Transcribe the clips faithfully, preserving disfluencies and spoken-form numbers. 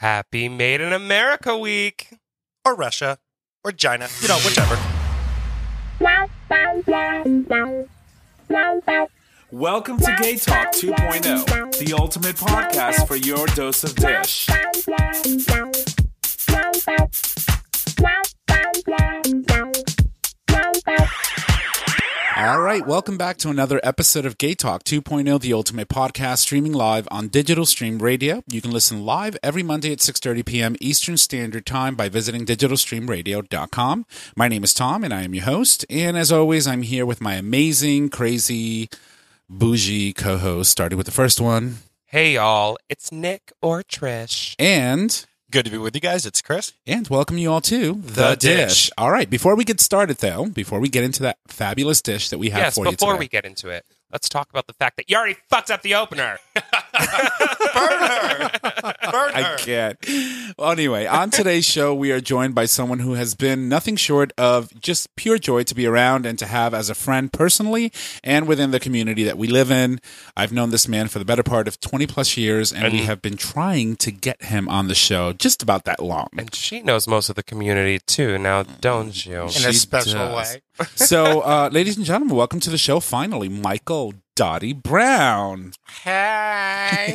Happy Made in America Week. Or Russia. Or China. You know, whichever. Welcome to Gay Talk two point oh, the ultimate podcast for your dose of dish. All right, welcome back to another episode of Gay Talk two point oh, the ultimate podcast, streaming live on Digital Stream Radio. You can listen live every Monday at six thirty p.m. Eastern Standard Time by visiting digital stream radio dot com. My name is Tom, and I am your host. And as always, I'm here with my amazing, crazy, bougie co-host, starting with the first one. Hey, y'all. It's Nick or Trish. And... Good to be with you guys. It's Chris. And welcome you all to The, The dish. Dish. All right, before we get started, though, before we get into that fabulous dish that we have yes, for you today. before we get into it, let's talk about the fact that you already fucked up the opener. Burn her! Burn her! I can't. Well, anyway, on today's show, we are joined by someone who has been nothing short of just pure joy to be around and to have as a friend personally and within the community that we live in. I've known this man for the better part of twenty plus years, and, and we have been trying to get him on the show just about that long. And she knows most of the community, too, now don't you? In She a special does. way. So, uh, ladies and gentlemen, welcome to the show, finally, Michael Dottie Brown. Hey.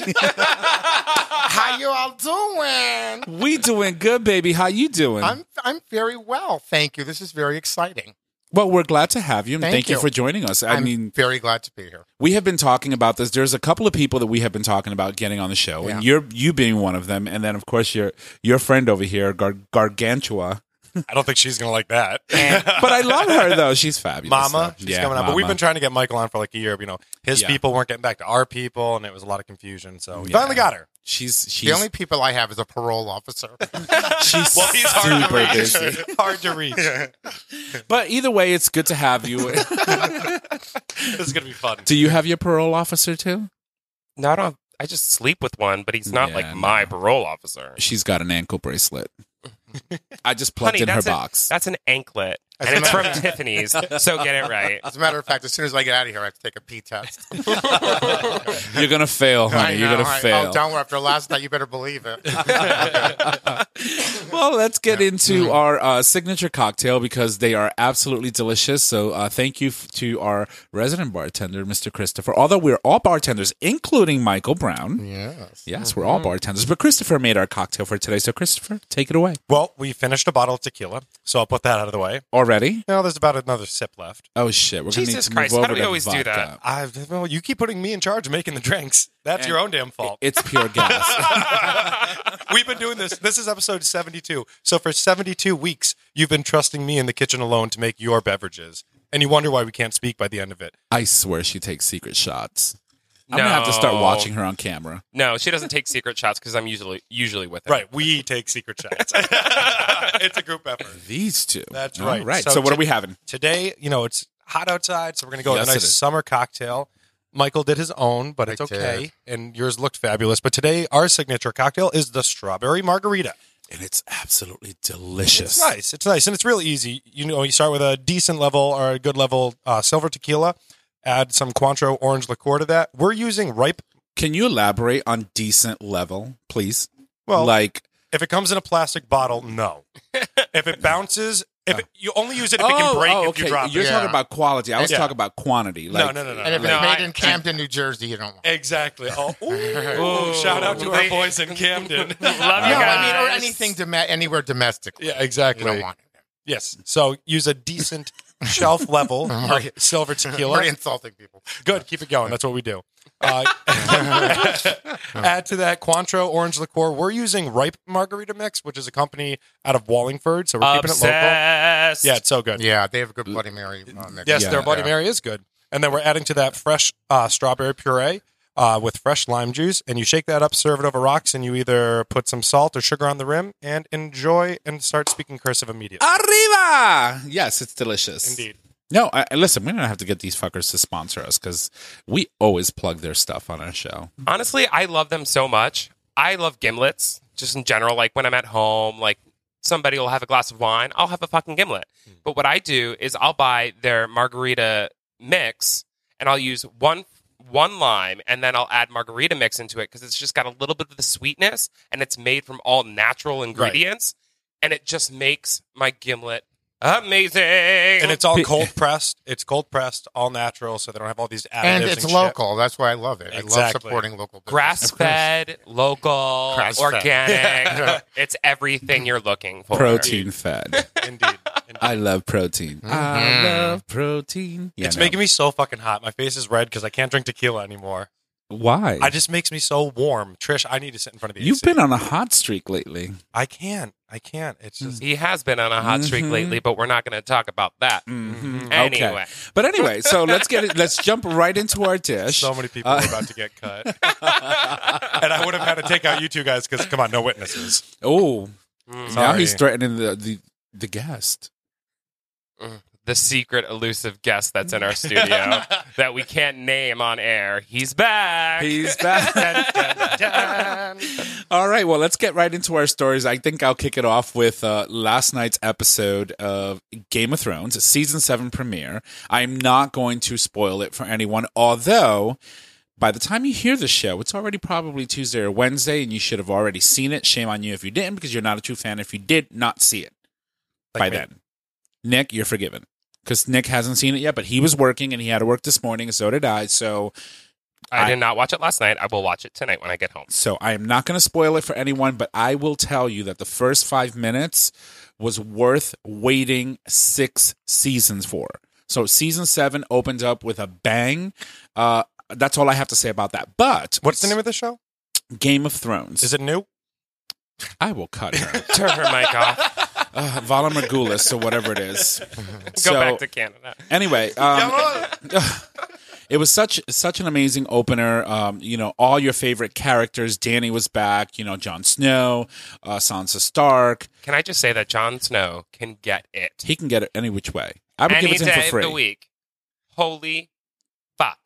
How you all doing? We doing good, baby. How you doing? I'm I'm very well, thank you. This is very exciting. Well, we're glad to have you, and Thank thank, you. you. for joining us. I I'm mean, very glad to be here. we have been talking about this. There's a couple of people that we have been talking about getting on the show, and Yeah. you're you being one of them. And then, of course, your your friend over here, Gar- Gargantua. I don't think she's going to like that. But I love her though; she's fabulous. Mama, so. she's Yeah, coming up. But we've Mama. been trying to get Michael on for like a year. You know, his Yeah. people weren't getting back to our people, and it was a lot of confusion. So we Yeah. finally got her. She's she's The only people I have is a parole officer. she's Well, he's hard to super reach. busy. Hard to reach. But either way, it's good to have you. This is going to be fun. Do you have your parole officer too? No, I don't. I just sleep with one, but he's not Yeah, like my no. parole officer. She's got an ankle bracelet. I just plugged Honey, in her that's a- box. That's an anklet, As and a it's from matter- Tiffany's, so get it right. As a matter of fact, as soon as I get out of here, I have to take a pee test. You're gonna fail, honey. I You're know, gonna I- fail. Oh, don't worry. After last night, you better believe it. Well, let's get Yeah. into Mhm. our uh, signature cocktail because they are absolutely delicious. So uh, thank you f- to our resident bartender, Mister Christopher. Although we're all bartenders, including Michael Brown. Yes. Yes, we're all bartenders. But Christopher made our cocktail for today. So Christopher, take it away. Well, we finished a bottle of tequila, so I'll put that out of the way. Already? Now there's about another sip left. Oh, shit. We're going to need Jesus to Christ, move how over do we to always do vodka. that? I, well, you keep putting me in charge of making the drinks. That's And your own damn fault. It's pure gas. We've been doing this. This is episode seventy-two. So for seventy-two weeks, you've been trusting me in the kitchen alone to make your beverages. And you wonder why we can't speak by the end of it. I swear she takes secret shots. I'm going to have to start No. watching her on camera. No, she doesn't take secret shots because I'm usually usually with her. Right. We take secret shots. It's a group effort. These two. That's All right. right. So, So what to- are we having? Today, you know, it's hot outside, so we're going to go Yes, with a it nice is. summer cocktail. Michael did his own, but I it's okay. did. And yours looked fabulous. But today, our signature cocktail is the strawberry margarita. And it's absolutely delicious. It's nice. It's nice. And it's really easy. You know, you start with a decent level or a good level uh, silver tequila, add some Cointreau orange liqueur to that. We're using ripe. Can you elaborate on decent level, please? Well, like, if it comes in a plastic bottle, no. If it bounces, if it, you only use it if it oh, can break oh, if okay. you drop You're it. Yeah. talking about quality. I was Yeah. talking about quantity. No, Like, no, no, no. And if no. it's No, made I- in Camden, New Jersey, you don't want it. Exactly. Oh, ooh, shout out to our boys in Camden. Love you No, I mean, or guys. anything dom- anywhere domestically. Yeah, You exactly. don't want it. Yes. So use a decent shelf level of silver tequila. We're insulting people. Good. Keep it going. That's what we do. Uh, add to that Cointreau orange liqueur. We're using Ripe Margarita Mix, which is a company out of Wallingford. So we're keeping it local. Obsessed. Yeah, it's so good. Yeah, they have a good Bloody Mary uh, mix. Yes, Yeah. their Bloody Yeah. Mary is good. And then we're adding to that fresh uh, strawberry puree uh, with fresh lime juice. And you shake that up, serve it over rocks, and you either put some salt or sugar on the rim and enjoy and start speaking cursive immediately. Arriba! Yes, it's delicious. Indeed. No, I, listen, we're going to have to get these fuckers to sponsor us because we always plug their stuff on our show. Honestly, I love them so much. I love gimlets, just in general. Like when I'm at home, like somebody will have a glass of wine, I'll have a fucking gimlet. But what I do is I'll buy their margarita mix and I'll use one one lime, and then I'll add margarita mix into it because it's just got a little bit of the sweetness, and it's made from all natural ingredients, and it just makes my gimlet amazing. And it's all cold pressed. It's cold pressed, all natural, so they don't have all these additives. And it's and local. That's why I love it. I love Exactly. supporting local business. grass-fed, local, Grass-fed. organic. It's everything you're looking for. Protein fed. Shit. Indeed. Indeed. I love protein. I love protein. Yeah, it's no. making me so fucking hot. My face is red because I can't drink tequila anymore. Why? It just makes me so warm. Trish, I need to sit in front of the You've A C. been on a hot streak lately. I can't. I can't. It's just. He has been on a hot streak Mhm. lately, but we're not going to talk about that. Mm-hmm. Anyway. Okay. But anyway, so let's get it. Let's jump right into our dish. So many people Uh, are about to get cut. And I would have had to take out you two guys because, come on, no witnesses. Oh, now Sorry. he's threatening the, the the guest. The secret elusive guest that's in our studio that we can't name on air. He's back. He's back. All right, well, let's get right into our stories. I think I'll kick it off with uh, last night's episode of Game of Thrones, season seven premiere. I'm not going to spoil it for anyone, although by the time you hear the show, it's already probably Tuesday or Wednesday, and you should have already seen it. Shame on you if you didn't, because you're not a true fan if you did not see it Like by me. then. Nick, you're forgiven. Because Nick hasn't seen it yet, but he was working, and he had to work this morning, and so did I, so... I, I- did not watch it last night. I will watch it tonight when I get home. So I am not going to spoil it for anyone, but I will tell you that the first five minutes was worth waiting six seasons for. So season seven opened up with a bang. Uh, that's all I have to say about that. But What's the name of the show? Game of Thrones. Is it new? I will cut her. Turn her mic off. uh, Vala Margulis, or whatever it is. Go So, back to Canada. Anyway, um, it was such such an amazing opener. Um, you know, all your favorite characters. Danny was back. You know, Jon Snow, uh, Sansa Stark. Can I just say that Jon Snow can get it He can get it any which way. I would any give it to him day for free. of the week? Holy fuck,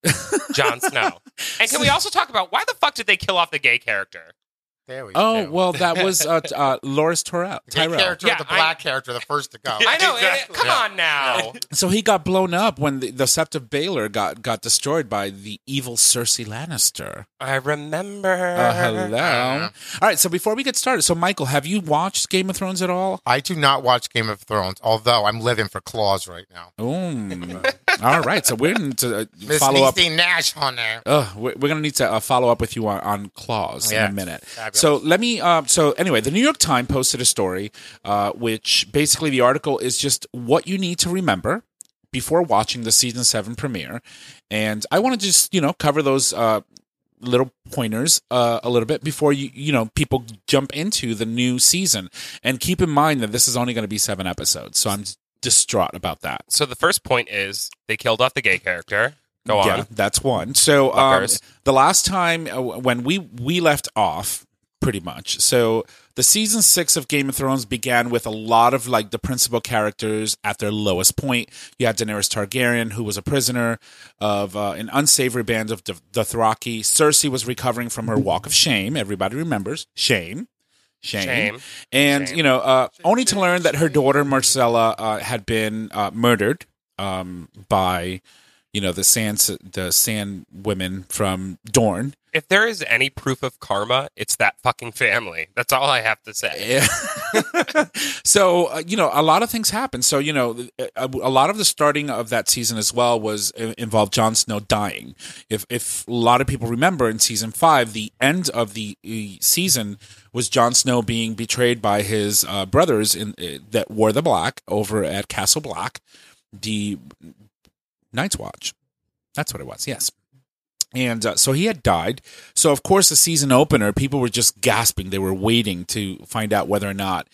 Jon Snow! And can we also talk about why the fuck did they kill off the gay character? There we Oh go. well, that was uh, t- uh, Loris Tyrell. The Tyrell. character, Yeah, the I- black character, the first to go. I know. Exactly. eh, Come Yeah. on now. So he got blown up when the, the Sept of Baelor got got destroyed by the evil Cersei Lannister. I remember. Uh, hello. All right. So before we get started, so Michael, have you watched Game of Thrones at all? I do not watch Game of Thrones, although I'm living for Claws right now. Ooh. All right. So we're going to uh, Miss follow up. Niecy Nash on there. Uh, we're, we're going to need to uh, follow up with you on, on Claws in Yeah. a minute. Fabulous. So let me. Uh, so anyway, the New York Times posted a story, uh, which basically the article is just what you need to remember before watching the season seven premiere, and I want to just you know cover those uh, little pointers uh, a little bit before you you know people jump into the new season, and keep in mind that this is only going to be seven episodes. So I'm distraught about that. So the first point is they killed off the gay character. Go on. Yeah, that's one. So um, Fuckers. the last time uh, when we we left off, pretty much. So the season six of Game of Thrones began with a lot of like the principal characters at their lowest point. You had Daenerys Targaryen, who was a prisoner of uh, an unsavory band of the Dothraki. Cersei was recovering from her walk of shame. Everybody remembers shame. Shame. Shame. And, Shame. you know, uh, only to learn that her daughter, Marcella, uh, had been uh, murdered um, by, you know, the Sand, the Sand women from Dorne. If there is any proof of karma, it's that fucking family. That's all I have to say. Yeah. So, uh, you know, a lot of things happen. So, you know, a, a lot of the starting of that season as well was uh, involved Jon Snow dying. If if a lot of people remember in season five, the end of the uh, season was Jon Snow being betrayed by his uh, brothers in uh, that wore the black over at Castle Black, the Night's Watch. That's what it was. Yes. And uh, so he had died. So, of course, the season opener, people were just gasping. They were waiting to find out whether or not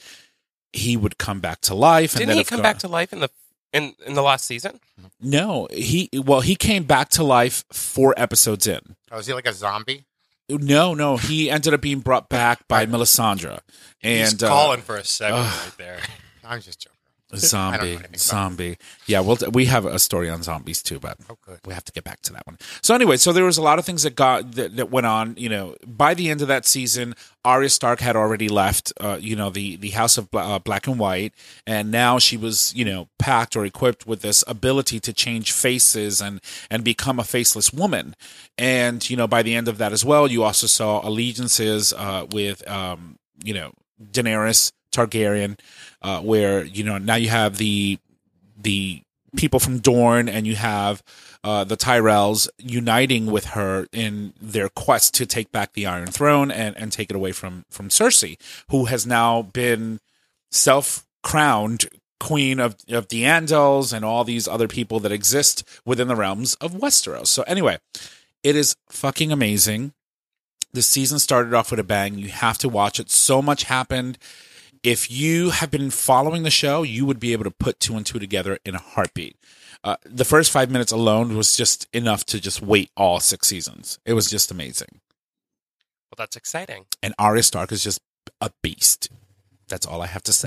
he would come back to life. Didn't and then he of come cour- back to life in the in in the last season? No, he well, he came back to life four episodes in. Oh, is he like a zombie? No, no, he ended up being brought back by Melisandre. He's And uh, calling for a segment right there. I'm just joking. Zombie, anything about zombie. Yeah, well, we have a story on zombies too, but Oh, good. we have to get back to that one. So anyway, so there was a lot of things that got that, that went on. You know, by the end of that season, Arya Stark had already left. Uh, you know, the the House of Bla- uh, Black and White, and now she was, you know, packed or equipped with this ability to change faces and and become a faceless woman. And you know, by the end of that as well, you also saw allegiances uh, with, um, you know, Daenerys Targaryen, uh, where you know now you have the the people from Dorne and you have uh, the Tyrells uniting with her in their quest to take back the Iron Throne and, and take it away from from Cersei, who has now been self crowned queen of of the Andals and all these other people that exist within the realms of Westeros. So anyway, it is fucking amazing. The season started off with a bang. You have to watch it. So much happened. If you have been following the show, you would be able to put two and two together in a heartbeat. Uh, the first five minutes alone was just enough to just wait all six seasons. It was just amazing. Well, that's exciting. And Arya Stark is just a beast. That's all I have to say.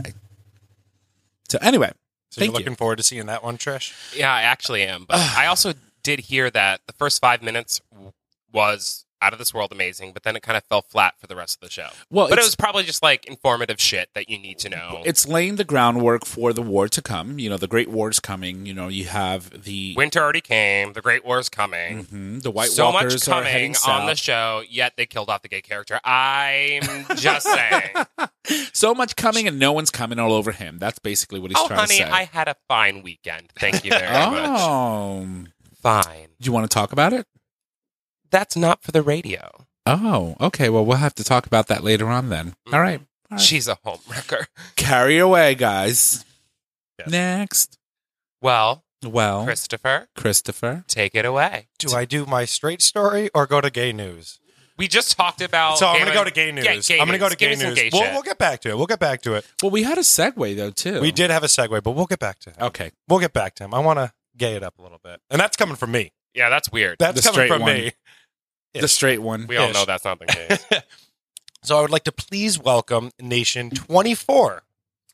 So anyway, So thank you're you. looking forward to seeing that one, Trish? Yeah, I actually am. But I also did hear that the first five minutes w- was out of this world amazing, but then it kind of fell flat for the rest of the show. Well, but it it's- was probably just like informative shit that you need to know. It's laying the groundwork for the war to come. You know, the Great War is coming. You know, you have the Winter already came. The Great War is coming. Mhm, the White so Walkers much are heading coming south. on the show, yet they killed off the gay character. I'm just saying. So much coming, and no one's coming all over him. That's basically what he's Oh, trying honey, to say. I had a fine weekend. Thank you very much. oh, Fine. do you want to talk about it? That's not for the radio. Oh, okay. Well, we'll have to talk about that later on then. All right. All right. She's a homewrecker. Carry away, guys. Yes. Next. Well, Well, Christopher, Christopher. take it away. Do I do my straight story or go to gay news? We just talked about. So I'm gay going to go men- to gay news. Yeah, gay I'm going to go news. to Give gay me some news. gay we'll, shit. we'll get back to it. We'll get back to it. Well, we had a segue, though, too. We did have a segue, but we'll get back to him. Okay. We'll get back to him. I want to gay it up a little bit. And that's coming from me. Yeah, that's weird. That's The coming straight from one. me. The straight one. we all ish. know that's not the case. So I would like to please welcome Nation twenty-four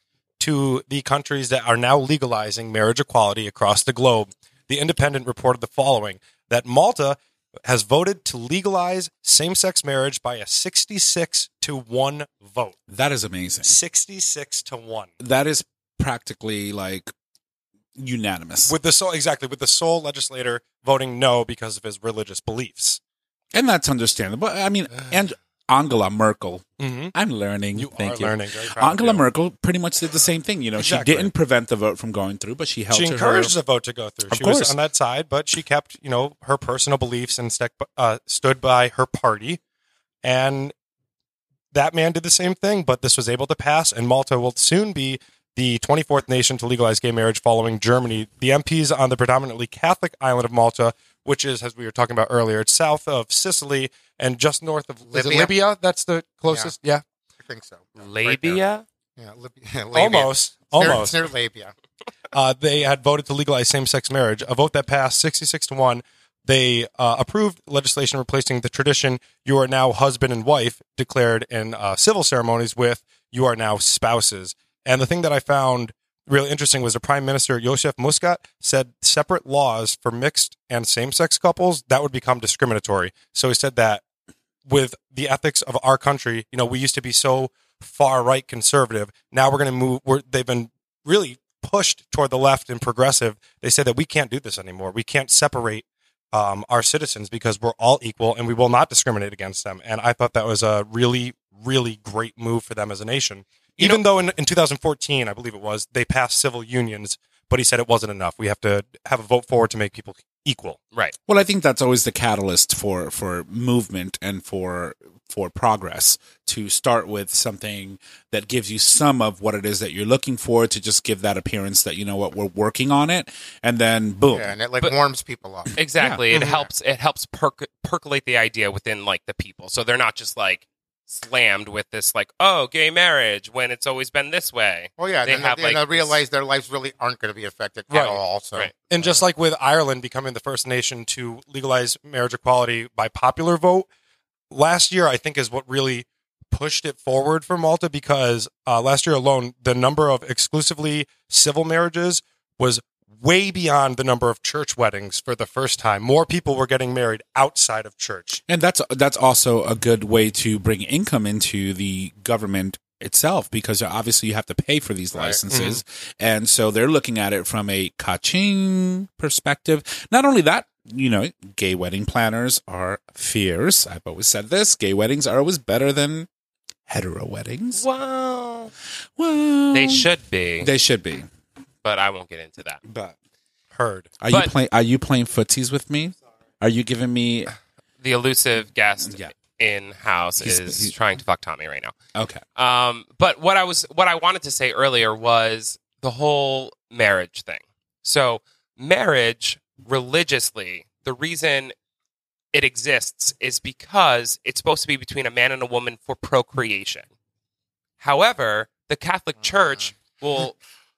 to the countries that are now legalizing marriage equality across the globe. The Independent reported the following, that Malta has voted to legalize same-sex marriage by a sixty-six to one vote. That is amazing. sixty-six to one. That is practically like unanimous. With the sole, exactly, with the sole legislator voting no because of his religious beliefs. And that's understandable. I mean, and Angela Merkel. Mm-hmm. I'm learning. You Thank are you. learning. Very proud of Angela you. Merkel pretty much did the same thing. You know, Exactly. she didn't prevent the vote from going through, but she held She to encouraged her. the vote to go through. Of She was course. on that side, but she kept, you know, her personal beliefs and stuck, uh, stood by her party. And that man did the same thing, but this was able to pass, and Malta will soon be the twenty-fourth nation to legalize gay marriage following Germany. The M Ps on the predominantly Catholic island of Malta, which is, as we were talking about earlier, it's south of Sicily and just north of is it Libya? Libya. That's the closest. Yeah, I think so. Yeah, right Labia? there. Yeah, Lib- yeah, labia. almost, It's near- almost. It's near labia. uh, they had voted to legalize same-sex marriage, a vote that passed sixty-six to one. They uh, approved legislation replacing the tradition "you are now husband and wife" declared in uh, civil ceremonies with "you are now spouses." And the thing that I found really interesting was the Prime Minister Joseph Muscat said separate laws for mixed and same-sex couples that would become discriminatory. So he said that with the ethics of our country, you know, we used to be so far right conservative. Now we're going to move. We're, they've been really pushed toward the left and progressive. They said that we can't do this anymore. We can't separate um, our citizens because we're all equal and we will not discriminate against them. And I thought that was a really, really great move for them as a nation. You Even know- though in, in two thousand fourteen, I believe it was, they passed civil unions, but he said it wasn't enough. We have to have a vote forward to make people equal. Right. Well, I think that's always the catalyst for, for movement and for for progress, to start with something that gives you some of what it is that you're looking for, to just give that appearance that, you know what, we're working on it, and then boom. Yeah, and it like But- warms people up. Exactly. It Mhm. helps. It helps perc- percolate the idea within like the people, so they're not just like slammed with this like, oh, gay marriage when it's always been this way. Well, yeah, They then have, they, like, they realize their lives really aren't going to be affected Right. at all. So, Right. And just like with Ireland becoming the first nation to legalize marriage equality by popular vote, last year I think is what really pushed it forward for Malta because uh, last year alone, the number of exclusively civil marriages was way beyond the number of church weddings for the first time. More people were getting married outside of church. And that's that's also a good way to bring income into the government itself, because obviously you have to pay for these licenses. Mm-hmm. And so they're looking at it from a ka-ching perspective. Not only that, you know, gay wedding planners are fierce. I've always said this. Gay weddings are always better than hetero weddings. Well, Well, they should be, They should be. but I won't get into that. But Heard. are But- you playing are you playing footsies with me? Are you giving me The elusive guest Yeah. in house He's- is he- trying to fuck Tommy right now. Okay. Um, but what I was, what I wanted to say earlier was the whole marriage thing. So marriage religiously, the reason it exists is because it's supposed to be between a man and a woman for procreation. However, the Catholic Church will,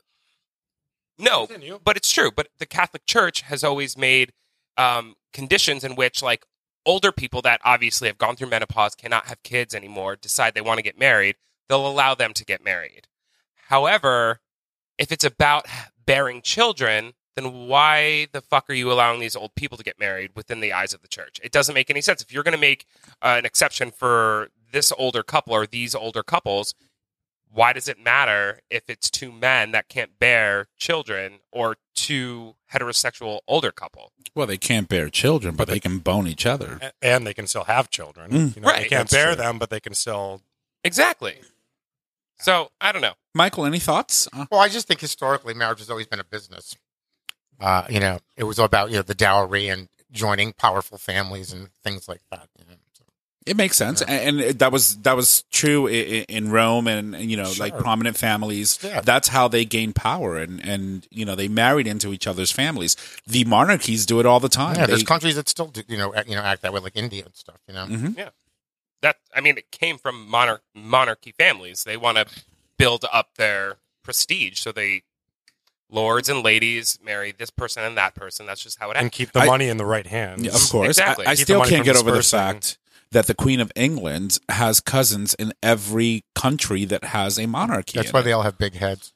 no, Continue. but it's true. But the Catholic Church has always made um, conditions in which, like, older people that obviously have gone through menopause, cannot have kids anymore, decide they want to get married, they'll allow them to get married. However, if it's about bearing children, then why the fuck are you allowing these old people to get married within the eyes of the church? It doesn't make any sense. If you're going to make uh, an exception for this older couple or these older couples, why does it matter if it's two men that can't bear children or two heterosexual older couple? Well, they can't bear children, but they can bone each other. A- And they can still have children. Mm. You know, Right. They can't That's bear true. them, but they can still. Exactly. So, I don't know. Michael, any thoughts? Uh, Well, I just think historically marriage has always been a business. Uh, you know, it was all about, you know, the dowry and joining powerful families and things like that. You know, so. It makes sense, and, and that was that was true in, in Rome, and, and you know, Sure. like prominent families. Yeah. That's how they gained power, and and you know, they married into each other's families. The monarchies do it all the time. Yeah, there's They- countries that still do, you know, act, you know, act that way, like India and stuff. You know, Mhm. That I mean, it came from monarch monarchy families. They want to build up their prestige, so they lords and ladies marry this person and that person. That's just how it And ends. keep the I- money in the right hands. Yeah, of course. Exactly. I, I Keep the still money can't from get over the dispersing. fact that the Queen of England has cousins in every country that has a monarchy. that's in why it. they all have big heads.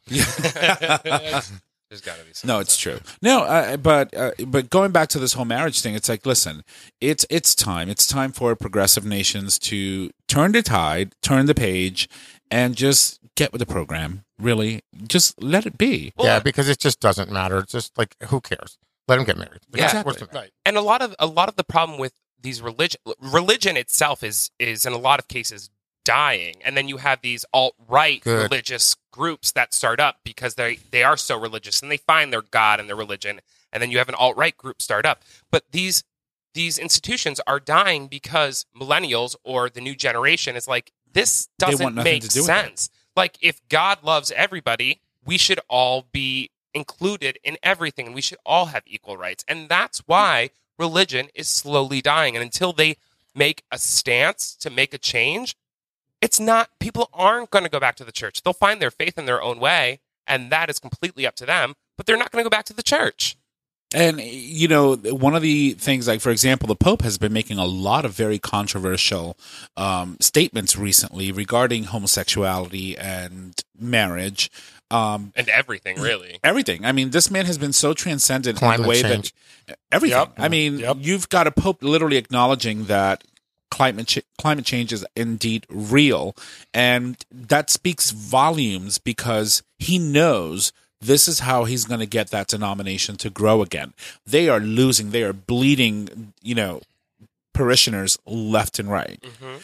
There's got to be something. No, it's true. No, uh, but uh, but going back to this whole marriage thing, it's like, listen, it's it's time. It's time for progressive nations to turn the tide, turn the page, and just get with the program. Really, just let it be. Well, yeah, because it just doesn't matter. It's just like, who cares? Let them get married. Yeah. Exactly. What's the matter? Right. And a lot of a lot of the problem with these religion religion itself is is in a lot of cases dying, and then you have these alt right Good. religious groups that start up because they they are so religious and they find their God and their religion, and then you have an alt right group start up. But these these institutions are dying because millennials or the new generation is like, this They want doesn't nothing make to do with it. sense. Like, if God loves everybody, we should all be included in everything, and we should all have equal rights. And that's why religion is slowly dying. And until they make a stance to make a change, it's not, people aren't going to go back to the church. They'll find their faith in their own way, and that is completely up to them, but they're not going to go back to the church. And, you know, one of the things, like, for example, the Pope has been making a lot of very controversial um, statements recently regarding homosexuality and marriage. Um, And everything, really. everything. I mean, this man has been so transcendent in Climate the way change. that everything. Yep. I mean, Yep. you've got a Pope literally acknowledging that climate ch- climate change is indeed real, and that speaks volumes because he knows this is how he's going to get that denomination to grow again. They are losing, they are bleeding, you know, parishioners left and right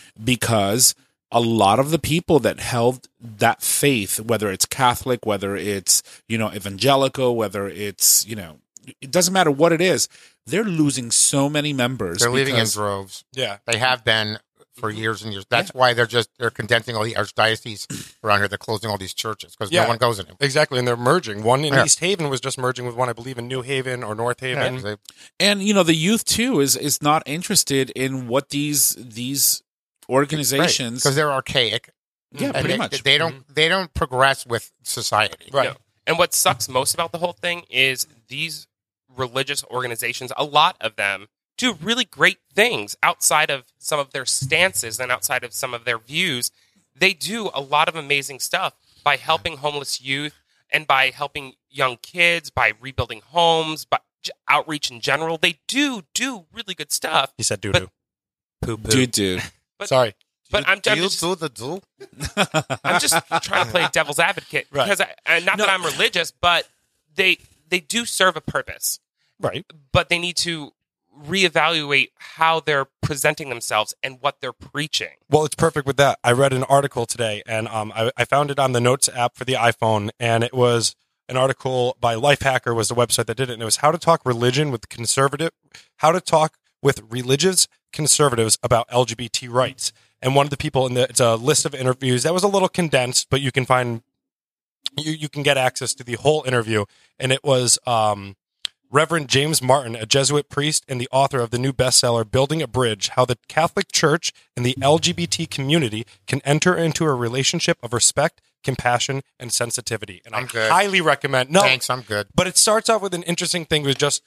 because a lot of the people that held that faith, whether it's Catholic, whether it's, you know, evangelical, whether it's, you know, it doesn't matter what it is, they're losing so many members. They're leaving in because- droves. Yeah. They have been for years and years. That's why they're just they're condensing all the archdioceses around here. They're closing all these churches because Yeah. no one goes in them. Exactly. And they're merging. One in Yeah. East Haven was just merging with one, I believe, in New Haven or North Yeah, Haven. 'cause they- And you know, the youth too is is not interested in what these these organizations. because they're archaic. Yeah, and pretty they, much. They don't they don't progress with society. Right. No. And what sucks most about the whole thing is these religious organizations, a lot of them do really great things outside of some of their stances and outside of some of their views. They do a lot of amazing stuff by helping homeless youth and by helping young kids, by rebuilding homes, by j- outreach in general. They do do really good stuff. He said doo-doo. Poo poo. Dude, dude. But, Sorry. But I'm, I'm you just, do the do? I'm just trying to play devil's advocate Right. because I, and not No. that I'm religious, but they they do serve a purpose. Right. But they need to reevaluate how they're presenting themselves and what they're preaching. Well, it's perfect with that. I read an article today, and um, I, I found it on the Notes app for the iPhone, and it was an article by Lifehacker was the website that did it, and it was how to talk religion with conservative, how to talk with religious conservatives about L G B T rights. And one of the people in the, it's a list of interviews that was a little condensed, but you can find, you, you can get access to the whole interview. And it was um, Reverend James Martin, a Jesuit priest and the author of the new bestseller, Building a Bridge, How the Catholic Church and the L G B T Community Can Enter into a Relationship of Respect, Compassion, and Sensitivity. And I'm I good. highly recommend. No, Thanks, I'm good. but it starts off with an interesting thing with just,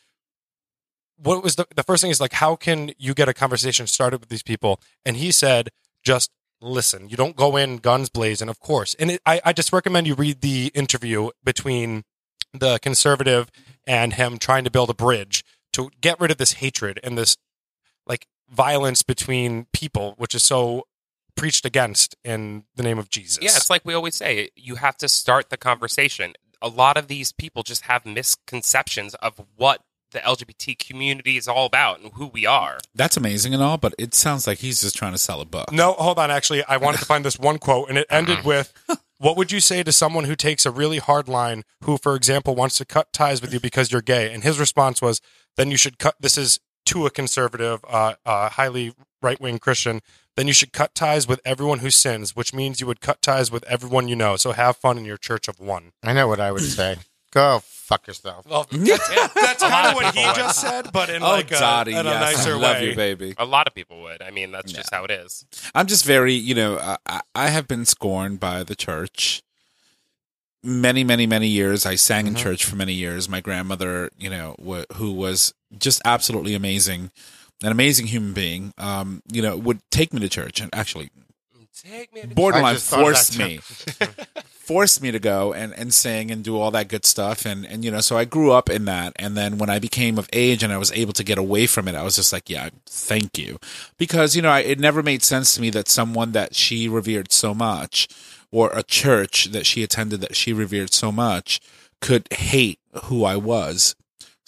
what was the, the first thing is like, how can you get a conversation started with these people? And he said, just listen. You don't go in guns blazing, of course. And it, I, I just recommend you read the interview between the conservative and him trying to build a bridge to get rid of this hatred and this like violence between people, which is so preached against in the name of Jesus. Yeah, it's like we always say, you have to start the conversation. A lot of these people just have misconceptions of what the L G B T community is all about and who we are. That's amazing and all, but it sounds like he's just trying to sell a book. No, hold on. Actually, I wanted to find this one quote, and it ended with, what would you say to someone who takes a really hard line, who, for example, wants to cut ties with you because you're gay? And his response was, then you should cut, this is to a conservative, uh, uh, highly right-wing Christian, then you should cut ties with everyone who sins, which means you would cut ties with everyone you know. So have fun in your church of one. I know what I would say. Go fuck yourself. Well, that's, that's kind of what he just said, but in Oh, like a, Dottie, in a yes, nicer I love way. you, baby. A lot of people would. I mean, that's just how it is. I'm just very, you know, I, I have been scorned by the church many, many, many years. I sang in church for many years. My grandmother, you know, w- who was just absolutely amazing, an amazing human being, um, you know, would take me to church and actually Take me to I borderline just thought of forced that me. forced me to go and, and sing and do all that good stuff. And, and, you know, so I grew up in that. And then when I became of age and I was able to get away from it, I was just like, yeah, thank you. Because, you know, I, it never made sense to me that someone that she revered so much, or a church that she attended that she revered so much, could hate who I was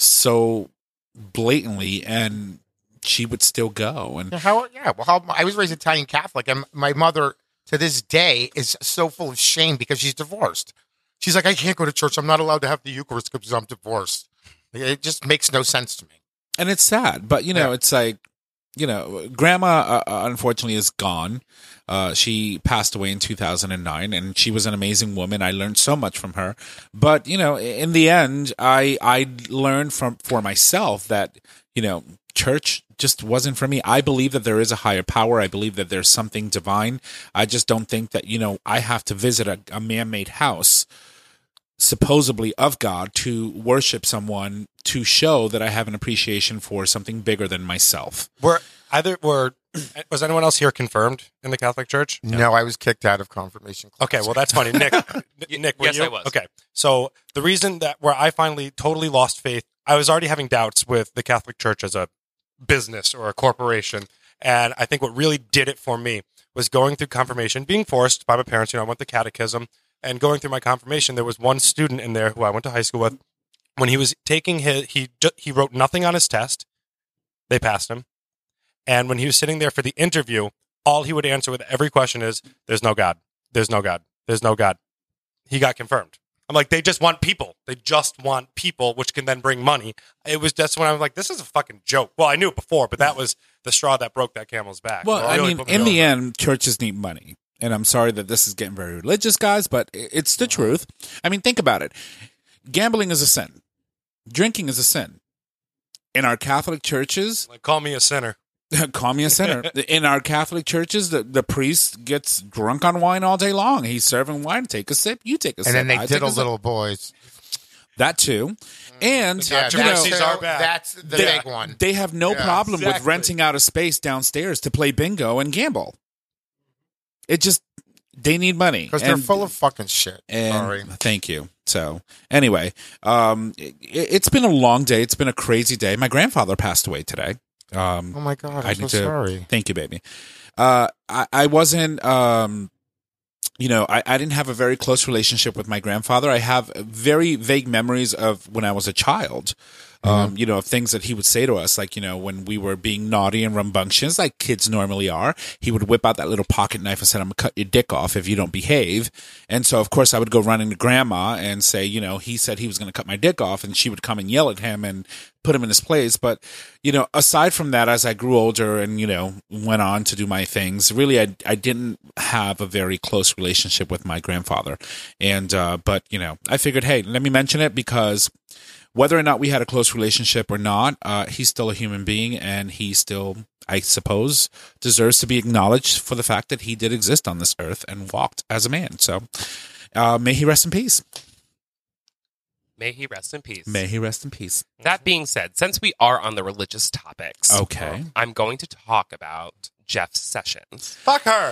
so blatantly, and she would still go. And How? Yeah. Well, how, I was raised Italian Catholic, and my mother to this day is so full of shame because she's divorced. She's like, I can't go to church. I'm not allowed to have the Eucharist because I'm divorced. It just makes no sense to me. And it's sad, but you know, Yeah. it's like, you know, grandma, uh, unfortunately is gone. Uh, she passed away in two thousand nine, and she was an amazing woman. I learned so much from her, but you know, in the end, I, I learned from, for myself that, you know, church just wasn't for me. I believe that there is a higher power. I believe that there's something divine. I just don't think that, you know, I have to visit a, a man-made house supposedly of God to worship someone to show that I have an appreciation for something bigger than myself. Were either were was anyone else here confirmed in the Catholic Church? No, I was kicked out of confirmation class. Okay, well that's funny, Nick. N- Nick, were yes, you? I was. Okay, so the reason that where I finally totally lost faith, I was already having doubts with the Catholic Church as a business or a corporation, and I think what really did it for me was going through confirmation, being forced by my parents. You know, I went to catechism, and going through my confirmation, there was one student in there who I went to high school with. When he was taking his, he ju- he wrote nothing on his test. They passed him. And when he was sitting there for the interview, all he would answer with every question is, there's no God. There's no God. There's no God. He got confirmed. I'm like, they just want people. They just want people, which can then bring money. It was just when I was like, this is a fucking joke. Well, I knew it before, but that was the straw that broke that camel's back. Well, It I really mean, put me in the over. end, churches need money. And I'm sorry that this is getting very religious, guys, but i- it's the truth. I mean, think about it. Gambling is a sin. Drinking is a sin. In our Catholic churches, Like, call me a sinner. call me a sinner. In our Catholic churches, the, the priest gets drunk on wine all day long. He's serving wine. Take a sip. You take a sip. And then they I take diddle a sip. little boys. That too. And, Yeah, you know, that's, Jerseys are back. that's the they, big one. they have no Yeah, problem with exactly. renting out a space downstairs to play bingo and gamble. It just, they need money. Because they're And- full of fucking shit. And Sorry. thank you. So anyway, um, it, it's been a long day. It's been a crazy day. My grandfather passed away today. Um, Oh my God, I I'm so need to- sorry. Thank you, baby. Uh, I, I wasn't, um, you know, I, I didn't have a very close relationship with my grandfather. I have very vague memories of when I was a child. Um, you know, of things that he would say to us, like, you know, when we were being naughty and rambunctious, like kids normally are, he would whip out that little pocket knife and said, I'm going to cut your dick off if you don't behave. And so, of course, I would go running to grandma and say, you know, he said he was going to cut my dick off, and she would come and yell at him and put him in his place. But, you know, aside from that, as I grew older and, you know, went on to do my things, really, I, I didn't have a very close relationship with my grandfather. And, uh, but, you know, I figured, hey, let me mention it because whether or not we had a close relationship or not, uh, he's still a human being, and he still, I suppose, deserves to be acknowledged for the fact that he did exist on this earth and walked as a man. So uh, may he rest in peace. May he rest in peace. May he rest in peace. That being said, since we are on the religious topics, Okay. I'm going to talk about Jeff Sessions. Fuck her.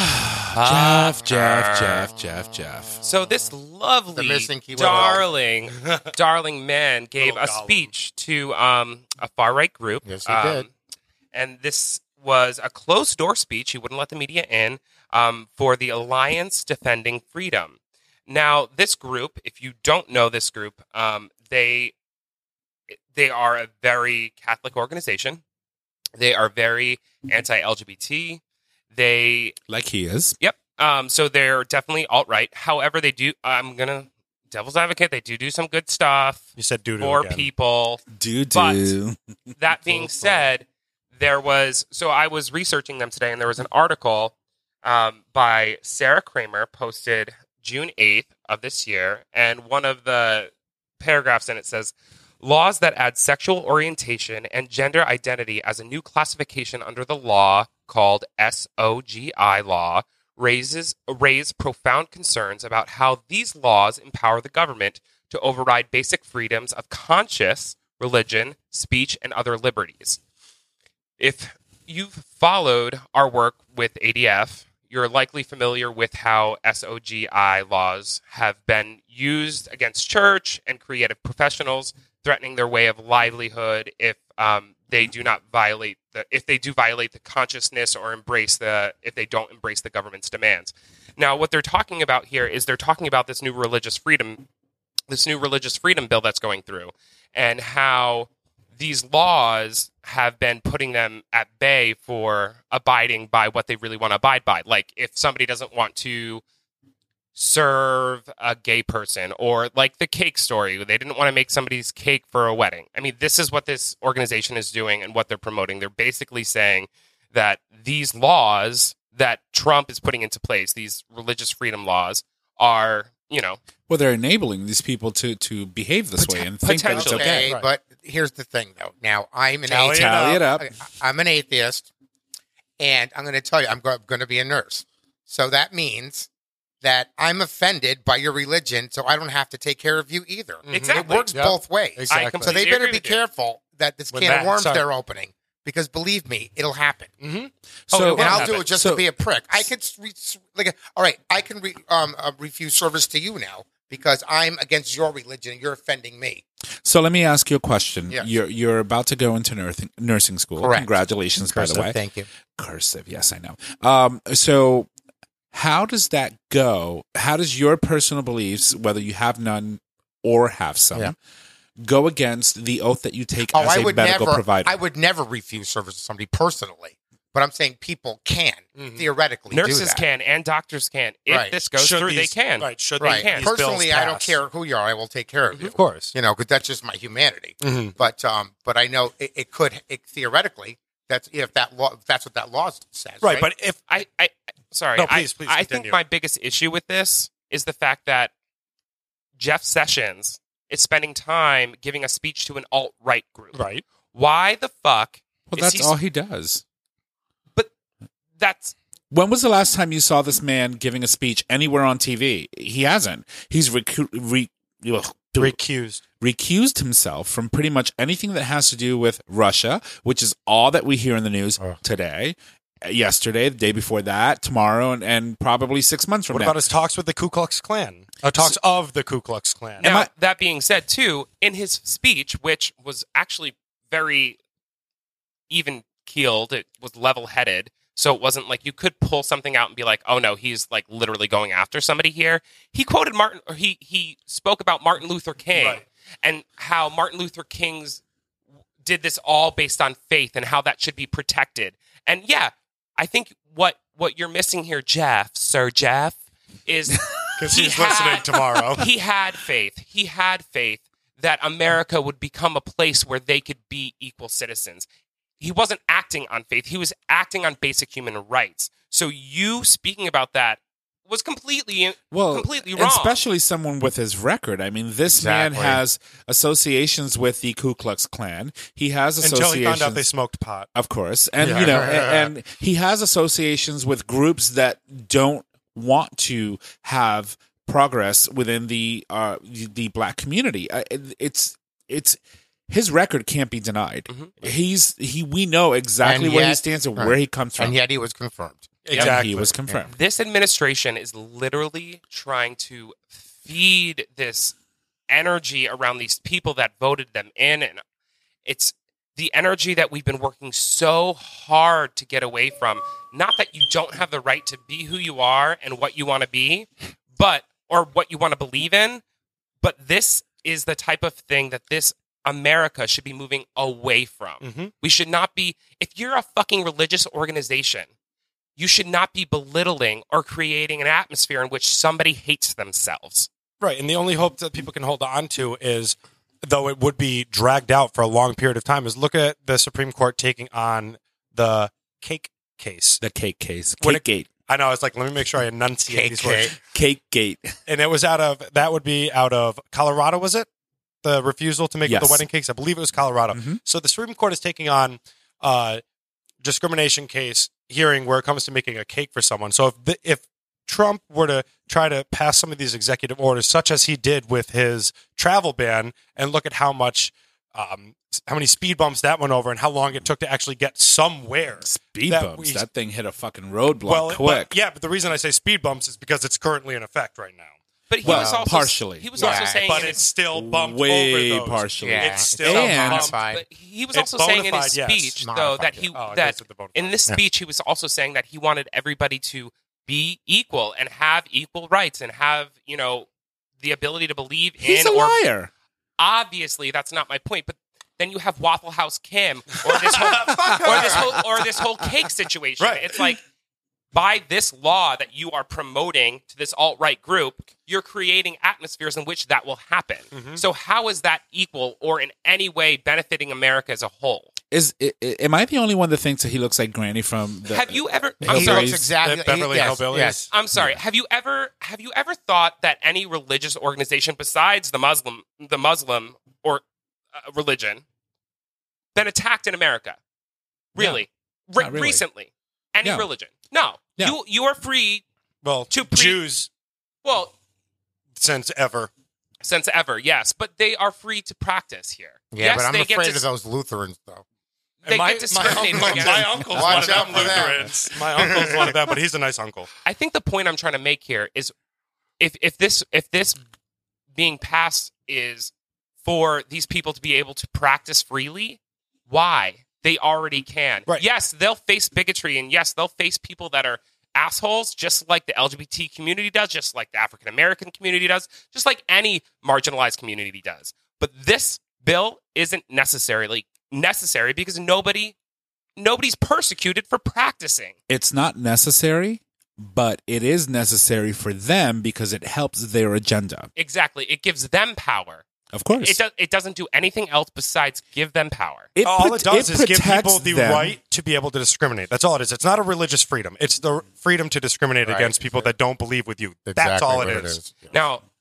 Jeff, Jeff, Jeff, Jeff, Jeff. So this lovely, The missing keyword. darling, darling man gave a Little Gollum. speech to um, a far right group. Yes, he um, did. And this was a closed door speech. He wouldn't let the media in um, for the Alliance Defending Freedom. Now, this group, if you don't know this group, um, they they are a very Catholic organization. They are very anti-L G B T. They Like he is. Yep. Um, so they're definitely alt-right. However, they do, I'm going to, devil's advocate, they do do some good stuff You said doo-doo for again. people. Do But- do. That being said, there was, so I was researching them today, and there was an article um, by Sarah Kramer posted June eighth of this year, and one of the paragraphs in it says, laws that add sexual orientation and gender identity as a new classification under the law called S O G I law raises raise profound concerns about how these laws empower the government to override basic freedoms of conscience, religion, speech, and other liberties. If you've followed our work with A D F, you're likely familiar with how S O G I laws have been used against church and creative professionals, threatening their way of livelihood if um, they do not violate the if they do violate the consciousness or embrace the if they don't embrace the government's demands. Now, what they're talking about here is they're talking about this new religious freedom, this new religious freedom bill that's going through, and how these laws have been putting them at bay for abiding by what they really want to abide by. Like if somebody doesn't want to serve a gay person, or like the cake story, they didn't want to make somebody's cake for a wedding. I mean, this is what this organization is doing and what they're promoting. They're basically saying that these laws that Trump is putting into place, these religious freedom laws, are, you know, Well, they're enabling these people to, to behave this way and think that it's potentially. okay. Okay, Right. but here's the thing, though. Now, I'm an Tally it atheist. Tally it up. I'm an atheist, and I'm going to tell you, I'm going to be a nurse. So that means that I'm offended by your religion, so I don't have to take care of you either. Exactly. It works Yep. both ways. Exactly. I So they completely better agree be with you. careful that this With can that, of worms sorry. they're opening, because believe me, it'll happen. Oh, So, it And will I'll happen. do it just So- to be a prick. I could re- like, all right, I can re- um, uh, refuse service to you now because I'm against your religion and you're offending me. so let me ask you a question. Yes. You're you're about to go into nursing nursing school. Correct. Congratulations, by the way. Thank you. Cursive, yes, I know. Um, so how does that go? How does your personal beliefs, whether you have none or have some, Yeah. go against the oath that you take Oh, as I a would medical never. provider? I would never refuse service to somebody personally, but I'm saying people can Mhm. theoretically do Nurses that. can and doctors can. If Right. this goes Should through, these- they can. Right. Should Right. they, these Personally, bills I don't pass. care who you are. I will take care of you. Of course. You know, because that's just my humanity. Mhm. But um, but I know it, it could it, theoretically. That's if that law. If that's what that law says. Right, but if I, I, sorry. No, please, I, please I think continue. my biggest issue with this is the fact that Jeff Sessions is spending time giving a speech to an alt-right group. right, Why the fuck? well, is that's he- all he does. But that's When was the last time you saw this man giving a speech anywhere on T V? He hasn't. He's recru- re- ugh, Recused. recused himself from pretty much anything that has to do with Russia, which is all that we hear in the news Oh. today, yesterday, the day before that, tomorrow, and, and probably six months from What now. about his talks with the Ku Klux Klan? Uh, talks of the Ku Klux Klan. Now, I- that being said, too, in his speech, which was actually very even keeled, it was level headed. So it wasn't like you could pull something out and be like, "Oh no, he's like literally going after somebody here." He quoted Martin, or he he spoke about Martin Luther King Right. and how Martin Luther King's did this all based on faith and how that should be protected. And yeah, I think what what you're missing here, Jeff, Sir Jeff, is Because he he's had- listening tomorrow. he had faith. He had faith that America would become a place where they could be equal citizens. He wasn't acting on faith. He was acting on basic human rights. So you speaking about that was completely, well, completely wrong. especially someone with his record. I mean, this man Exactly. has associations with the Ku Klux Klan. He has associations. Until he found out they smoked pot. Of course. And, Yeah. you know, and, and he has associations with groups that don't want to have progress within the uh, the black community. Uh, it- It's it's his record can't be denied. Mhm. He's he we know exactly And where he yet- stands and right. where he comes from. And yet he was confirmed. And Exactly. he was confirmed. This administration is literally trying to feed this energy around these people that voted them in. And it's the energy that we've been working so hard to get away from. Not that you don't have the right to be who you are and what you want to be, but, or what you want to believe in, but this is the type of thing that this America should be moving away from. Mhm. We should not be, if you're a fucking religious organization, you should not be belittling or creating an atmosphere in which somebody hates themselves. Right, and the only hope that people can hold on to is, though it would be dragged out for a long period of time, is look at the Supreme Court taking on the cake case. The cake case. When Cake it- gate. I know, it's like, let me make sure I enunciate these words. Cake gate. And it was out of, that would be out of Colorado, was it? The refusal to make Yes. the wedding cakes? I believe it was Colorado. Mhm. So the Supreme Court is taking on uh discrimination case hearing where it comes to making a cake for someone. So if the, if Trump were to try to pass some of these executive orders, such as he did with his travel ban, and look at how much, um, how many speed bumps that went over, and how long it took to actually get somewhere. Speed That bumps. we- That thing hit a fucking roadblock Well, quick. but- yeah, but the reason I say speed bumps is because it's currently in effect right now. But he Well, was also partially. He was Yeah, also saying, But in it's his, still bumped Way over those. partially. Yeah. It's still And- bumped. Modified. but he was It's also saying in bona his fide, yes. speech, though, Modified, that he yeah. Oh, it that goes with the bona in fide. this Yeah. speech he was also saying that he wanted everybody to be equal and have equal rights and have, you know, the ability to believe He's in a or liar. obviously that's not my point, but then you have Waffle House Kim or this whole or this whole or this whole cake situation. Right. It's like by this law that you are promoting to this alt-right group, you're creating atmospheres in which that will happen. Mm-hmm. So how is that equal or in any way benefiting America as a whole? Is i- i- am I the only one that thinks that he looks like Granny from the? Have you ever the I'm He sorry, looks exactly The Beverly he- yes, Hillbillies? Yes. I'm sorry. Have you ever have you ever thought that any religious organization besides the Muslim the Muslim or uh, religion been attacked in America? Really? Re- Not really. Recently? Any No. religion? No. No. You you are free. Well, To pre- Jews Well, since ever. since ever, yes, but they are free to practice here. Yeah, yes, but I'm they get afraid to, of those Lutherans, though. They my, get discriminated my, against. my uncle's Watch one of out them for them. Lutherans. My uncle's one of them, but he's a nice uncle. I think the point I'm trying to make here is if if this if this being passed is for these people to be able to practice freely, why? They already can. Right. Yes, they'll face bigotry, and yes, they'll face people that are assholes, just like the L G B T community does, just like the African American community does, just like any marginalized community does. But this bill isn't necessarily necessary because nobody nobody's persecuted for practicing. It's not necessary, but it is necessary for them because it helps their agenda. Exactly. It gives them power. Of course, It does. It doesn't do anything else besides give them power. It all pro- it does is give protects people the them. right to be able to discriminate. That's all it is. It's not a religious freedom. It's the freedom to discriminate Right. against people that don't believe with you. That's Exactly all it what is. Yeah. Now,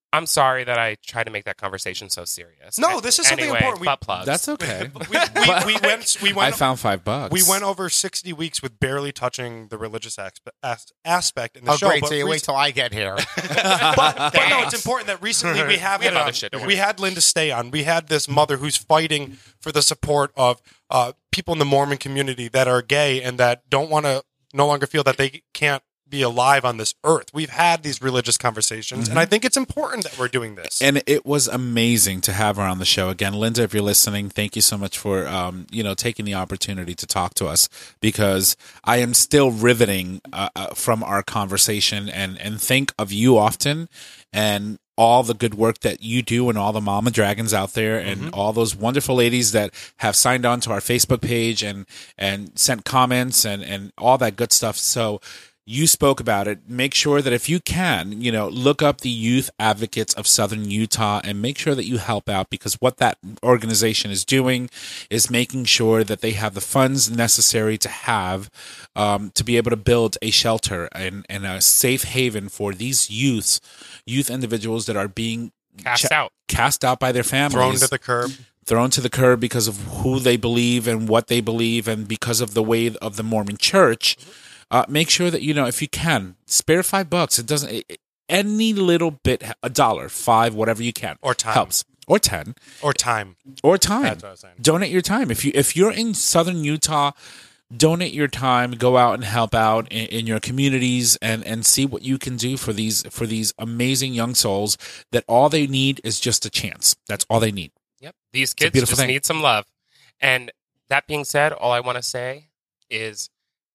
I'm sorry that I tried to make that conversation so serious. No, this is something anyway, important. We- butt plugs. That's okay. we, we, we went. We I went. found five bucks. We went over sixty weeks with barely touching the religious aspe- as- aspect in the Oh, show. great. but So you rec- wait till I get here. but, but no, it's important that recently we have We have had, other shit to we worry. had Linda stay on. We had this mother who's fighting for the support of uh, people in the Mormon community that are gay and that don't want to no longer feel that they can't be alive on this earth. We've had these religious conversations, Mm-hmm. and I think it's important that we're doing this. And it was amazing to have her on the show again. Linda, if you're listening, thank you so much for um, you know taking the opportunity to talk to us, because I am still riveting uh, uh, from our conversation and and think of you often and all the good work that you do and all the mama dragons out there and all those wonderful ladies that have signed on to our Facebook page and and sent comments and and all that good stuff. So you spoke about it. Make sure that if you can, you know, look up the Youth Advocates of Southern Utah and make sure that you help out, because what that organization is doing is making sure that they have the funds necessary to have um, to be able to build a shelter and, and a safe haven for these youths, youth individuals that are being Cast cha- out. cast out by their families, Thrown to the curb. thrown to the curb because of who they believe and what they believe, and because of the way of the Mormon Church. Uh, make sure that, you know, if you can, spare five bucks. It doesn't, it, any little bit, a dollar, five, whatever you can, Or time. helps, or ten, Or time. or time. That's what I was saying. Donate your time. If you if you're in Southern Utah, donate your time. Go out and help out in, in your communities and and see what you can do for these for these amazing young souls that all they need is just a chance. That's all they need. Yep. These a kids beautiful just thing. need some love. And that being said, all I want to say is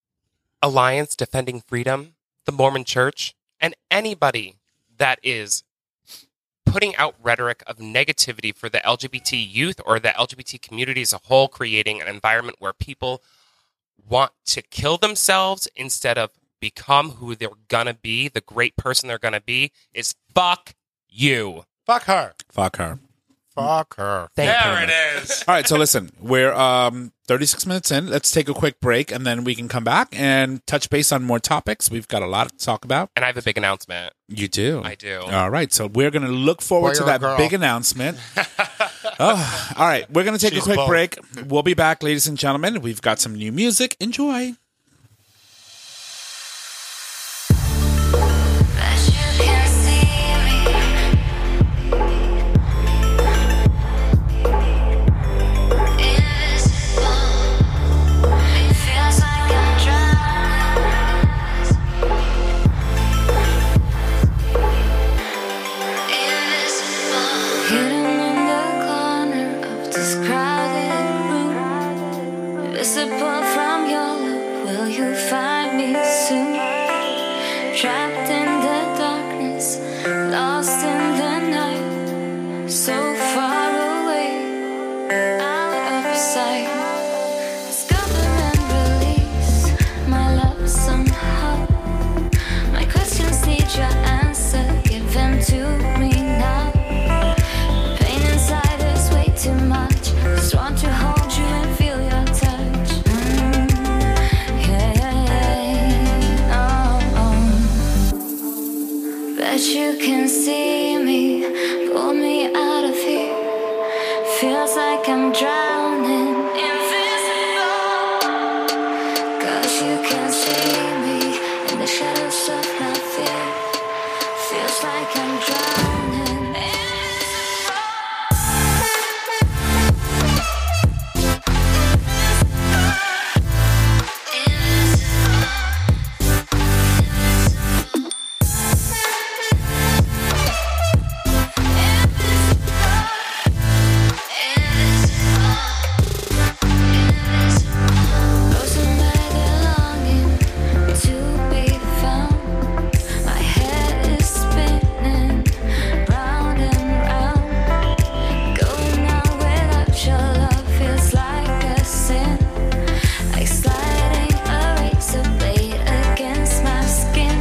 Alliance Defending Freedom, the Mormon Church, and anybody that is putting out rhetoric of negativity for the L G B T youth or the L G B T community as a whole, creating an environment where people want to kill themselves instead of become who they're going to be, the great person they're going to be, is fuck you. Fuck her. Fuck her. Fuck her. Thank you. There it is. All right, so listen, we're um, thirty-six minutes in. Let's take a quick break, and then we can come back and touch base on more topics. We've got a lot to talk about. And I have a big announcement. You do. I do. All right, so we're going to look forward Boy to or that girl? big announcement. oh, all right, we're going to take She's a quick both. break. We'll be back, ladies and gentlemen. We've got some new music. Enjoy. Hidden in the corner of this crowded room, visible from your look, will you find me soon? Trapped in the darkness, lost in the night, so far away, out of sight. Discover and release my love somehow. My questions need your answer, give them to me now. Pain inside is way too much. Just want to hold you and feel your touch. Mm, yeah, yeah, yeah. Oh, oh. Bet you can see me, pull me out of here. Feels like I'm drowning. Invisible. Cause you can see me in the shadows of my fear. Feels like I'm drowning. Frozen by the longing to be found. My head is spinning round and round. Going on without your love feels like a sin. Like sliding a razor blade against my skin.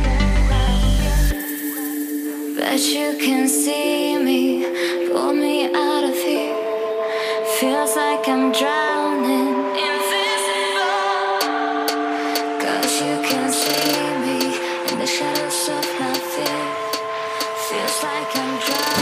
Bet you can see me, pull me out of here. Feels like I'm drowning. Invisible. Cause you can see me in the shadows of my fear. Feels like I'm drowning.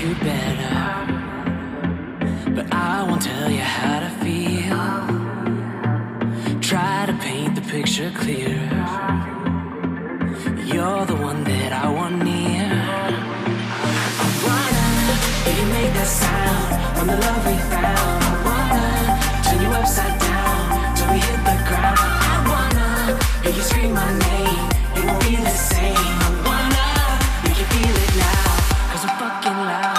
do better, but I won't tell you how to feel. Try to paint the picture clearer. You're the one that I want near. I wanna hear you make that sound from the love we found. I wanna turn you upside down till we hit the ground. I wanna hear you scream my name. It won't be the same. I wanna make you feel it now, 'cause I'm fucking loud.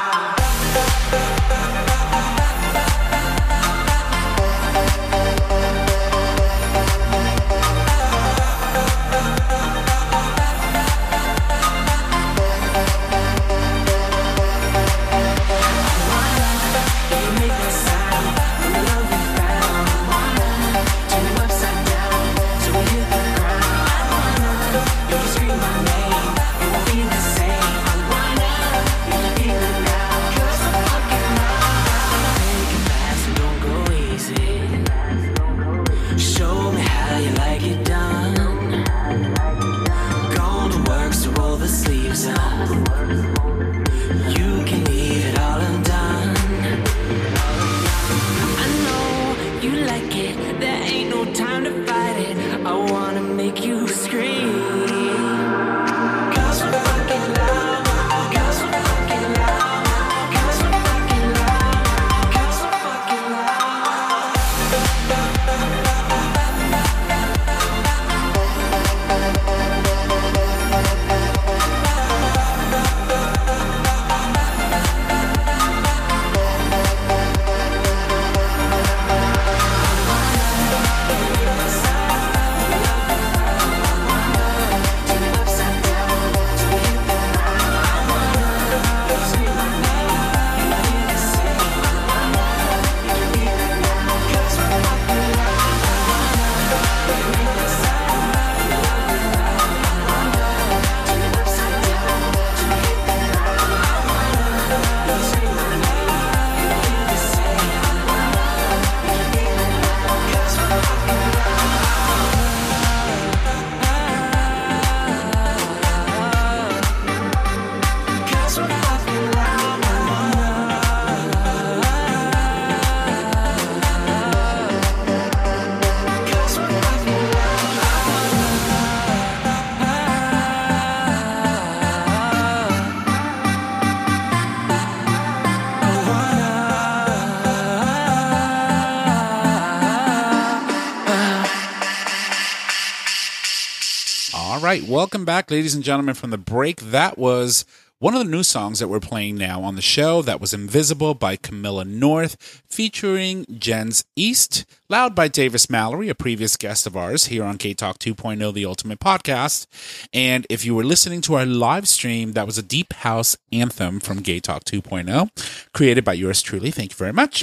All right, welcome back, ladies and gentlemen, from the break. That was one of the new songs that we're playing now on the show. That was Invisible by Camilla North, featuring Jens East, Loud by Davis Mallory, a previous guest of ours here on K-Talk two point oh, the Ultimate Podcast. And if you were listening to our live stream, that was a Deep House anthem from Gay Talk two point oh, created by yours truly. Thank you very much.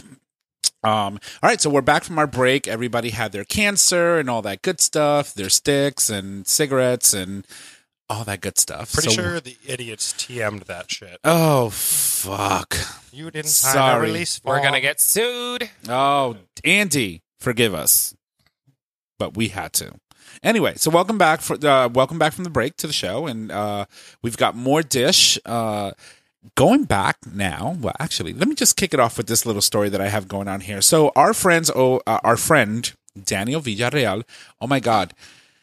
Um, all right, so we're back from our break. Everybody had their cancer and all that good stuff, their sticks and cigarettes and all that good stuff. Pretty So- sure the idiots T M'd that shit. Oh, fuck. You didn't sign a Sorry. release We're form. gonna get sued. Oh, Andy, forgive us. But we had to. Anyway, so welcome back for uh, welcome back from the break to the show, and uh, we've got more dish. Uh, going back now, well, actually, let me just kick it off with this little story that I have going on here. So our friends, oh, uh, our friend Daniel Villarreal. Oh my God,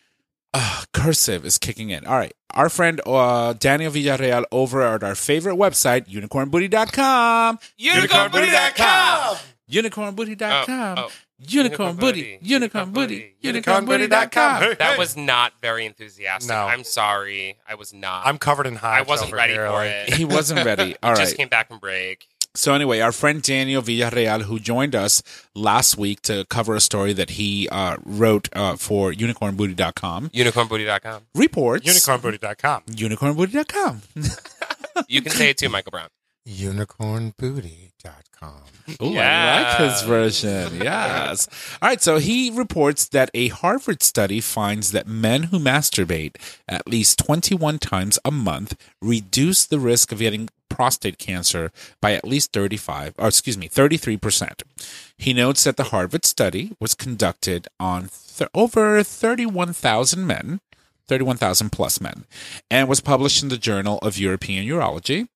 uh, cursive is kicking in. All right, our friend uh, Daniel Villarreal over at our favorite website, unicorn booty dot com. unicorn booty dot com. unicorn booty dot com. Oh, oh. Unicorn Booty, Unicorn Booty, Unicorn Booty dot com. Hey, That hey. was not very enthusiastic. No. I'm sorry. I was not. I'm covered in I hives. wasn't over ready here, for like- it. He wasn't ready. All Just right. came back from break. So anyway, our friend Daniel Villarreal, who joined us last week to cover a story that he uh, wrote uh, for unicorn booty dot com, unicorn booty dot com. reports unicorn booty dot com. unicorn booty dot com. You can say it too, Michael Brown. unicorn booty dot com. Oh, I like his version. Yes. All right. So he reports that a Harvard study finds that men who masturbate at least twenty-one times a month reduce the risk of getting prostate cancer by at least thirty-five, or excuse me, thirty-three percent. He notes that the Harvard study was conducted on th- over thirty-one thousand men, thirty-one thousand plus men, and was published in the Journal of European Urology.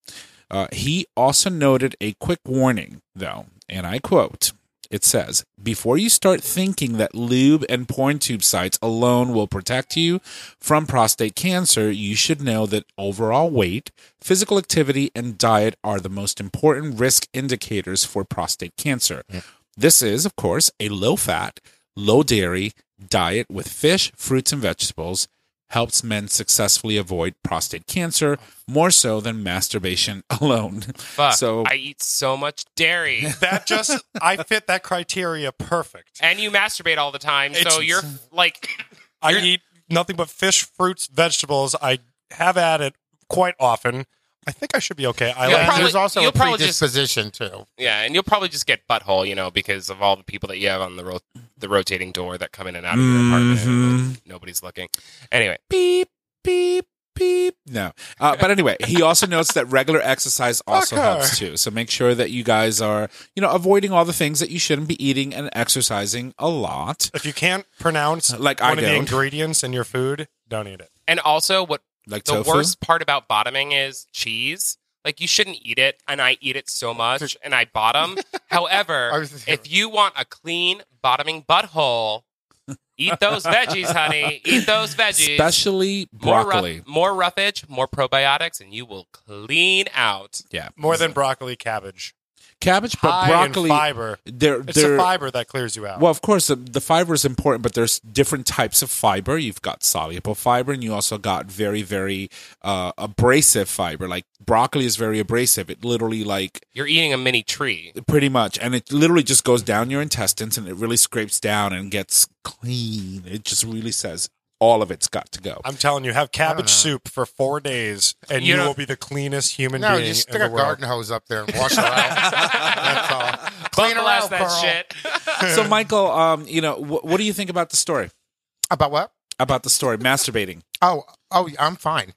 Uh, he also noted a quick warning, though, and I quote, it says, before you start thinking that lube and porn tube sites alone will protect you from prostate cancer, you should know that overall weight, physical activity, and diet are the most important risk indicators for prostate cancer. Yeah. This is, of course, a low-fat, low-dairy diet with fish, fruits, and vegetables helps men successfully avoid prostate cancer more so than masturbation alone. Fuck, so I eat so much dairy. That just, I fit that criteria perfect. And you masturbate all the time, so It's- you're like... I You're- eat nothing but fish, fruits, vegetables. I have at it quite often. I think I should be okay. I You'll like probably- There's also you'll a probably just- predisposition too. Yeah, and you'll probably just get butthole, you know, because of all the people that you have on the ro- the rotating door that come in and out of your apartment. Mhm. Nobody's looking. Anyway, beep, beep, beep. No. Uh, but anyway, he also notes that regular exercise also Fuck her. helps too. So make sure that you guys are, you know, avoiding all the things that you shouldn't be eating and exercising a lot. If you can't pronounce Like I one of the don't. ingredients in your food, don't eat it. and also what Like the tofu. worst part about bottoming is cheese. Like, you shouldn't eat it, and I eat it so much, and I bottom. I However, was- if you want a clean bottoming butthole, eat those veggies, honey. Eat those veggies. Especially more, broccoli. rough, more roughage, more probiotics, and you will clean out. Yeah. More than broccoli, cabbage. Cabbage, but High broccoli. in fiber. They're, It's they're, the fiber that clears you out. Well, of course, the, the fiber is important, but there's different types of fiber. You've got soluble fiber, and you also got very, very uh, abrasive fiber. Like broccoli is very abrasive. It literally, like, You're eating a mini tree. pretty much, and it literally just goes down your intestines, and it really scrapes down and gets clean. It just really says all of it's got to go. I'm telling you, have cabbage know. soup for four days, and You you, know- will be the cleanest human No, being just stick in the a world. garden hose up there and wash her out. That's all. Clean her Blast out, that girl. shit. So, Michael, um, you know, wh- what do you think about the story? About what? About the story, masturbating. Oh, oh, I'm fine.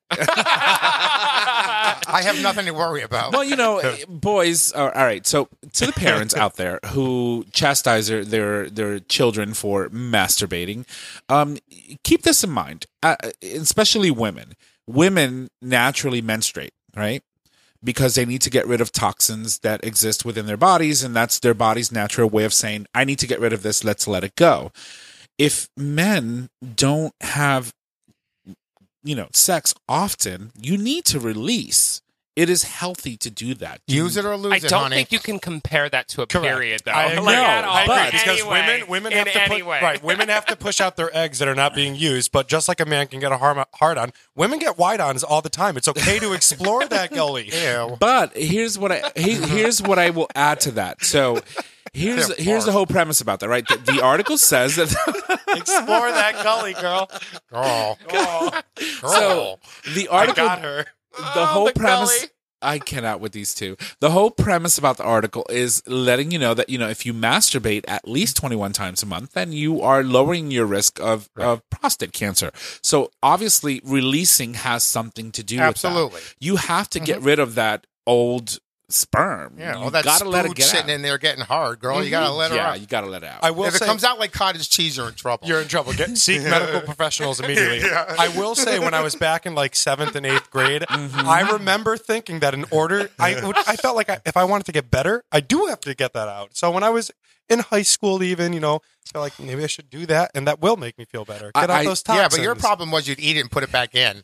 I have nothing to worry about. Well, you know, boys. Are, all right. So, to the parents out there who chastise their their, their children for masturbating, um, keep this in mind. Uh, especially women. Women naturally menstruate, right? Because they need to get rid of toxins that exist within their bodies, and that's their body's natural way of saying, "I need to get rid of this. Let's let it go." If men don't have, you know, sex often, you need to release. It is healthy to do that. Use it or lose I it, don't honey. think you can compare that to a Correct. period, though. I agree. Like, at I all. agree but- because Anyway, women women in have to any put, way. right. Women have to push out their eggs that are not being used. But just like a man can get a hard hard on, women get wide ons all the time. It's okay to explore that gully. Ew. But here's what I he, here's what I will add to that. So here's They're here's the far. whole premise about that, right? The, the article says that Explore that gully, girl. Girl. Oh, so the I article got her. the Oh, whole the premise gully. I cannot with these two. The whole premise about the article is letting you know that, you know, if you masturbate at least twenty-one times a month, then you are lowering your risk of, of prostate cancer. So obviously releasing has something to do Absolutely. with that. You have to get rid of that old sperm. Yeah, you all that gotta let it spoon get sitting out. in there getting hard, girl. You gotta let her yeah, out. you gotta let it out. I will If it say, comes out like cottage cheese, you're in trouble. you're in trouble. Get seek medical professionals immediately. Yeah. I will say, when I was back in like seventh and eighth grade, I remember thinking that in order, I would, I felt like I, if I wanted to get better, I do have to get that out. So when I was in high school, even you know, I felt like maybe I should do that, and that will make me feel better. Get I- out I- those toxins. yeah, but your problem was you'd eat it and put it back in.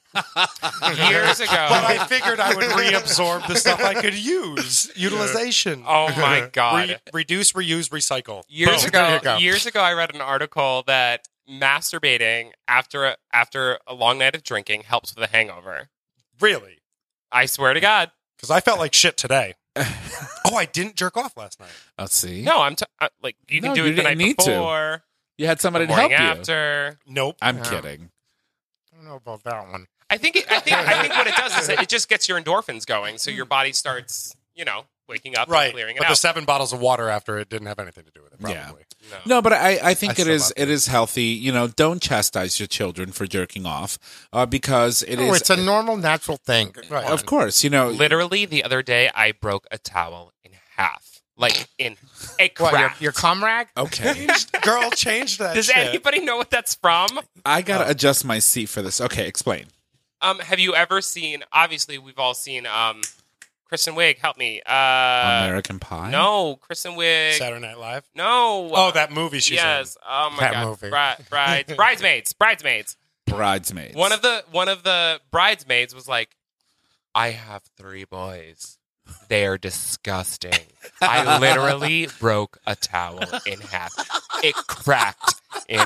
Years ago. But I figured I would reabsorb the stuff I could use. Utilization. Oh, my God. Re- reduce, reuse, recycle. Years Boom. ago, There you go. years ago, I read an article that masturbating after a, after a long night of drinking helps with a hangover. Really? I swear to God. Because I felt like shit today. Oh, I didn't jerk off last night. Let's see. No, I'm t- uh, like you can No, do you it the didn't night need to. before, You had the somebody to help morning you. after. Nope. I'm Yeah. kidding. I don't know about that one. I think it, I think I think what it does is it just gets your endorphins going, so your body starts, you know, waking up Right. and clearing it But out. the seven bottles of water after it didn't have anything to do with it, probably. Yeah. no. No, but I, I think I it still is love it is healthy. You know, don't chastise your children for jerking off, uh, because it is. Oh, it's a normal, natural thing. Right. of course, you know. Literally, the other day, I broke a towel in half, like in a What, your, crack. your cum rag? Okay, Girl, change that Does shit. anybody know what that's from? I gotta adjust my seat for this. Okay, explain. Um, have you ever seen? Obviously, we've all seen um, Kristen Wiig, help me. Uh, American Pie? No, Kristen Wiig. Saturday Night Live. No. Oh, that movie she's yes. Oh my That god. movie. Bri- brides, bridesmaids, bridesmaids. Bridesmaids. One of the one of the bridesmaids was like, "I have three boys. They are disgusting. I literally broke a towel in half. It cracked in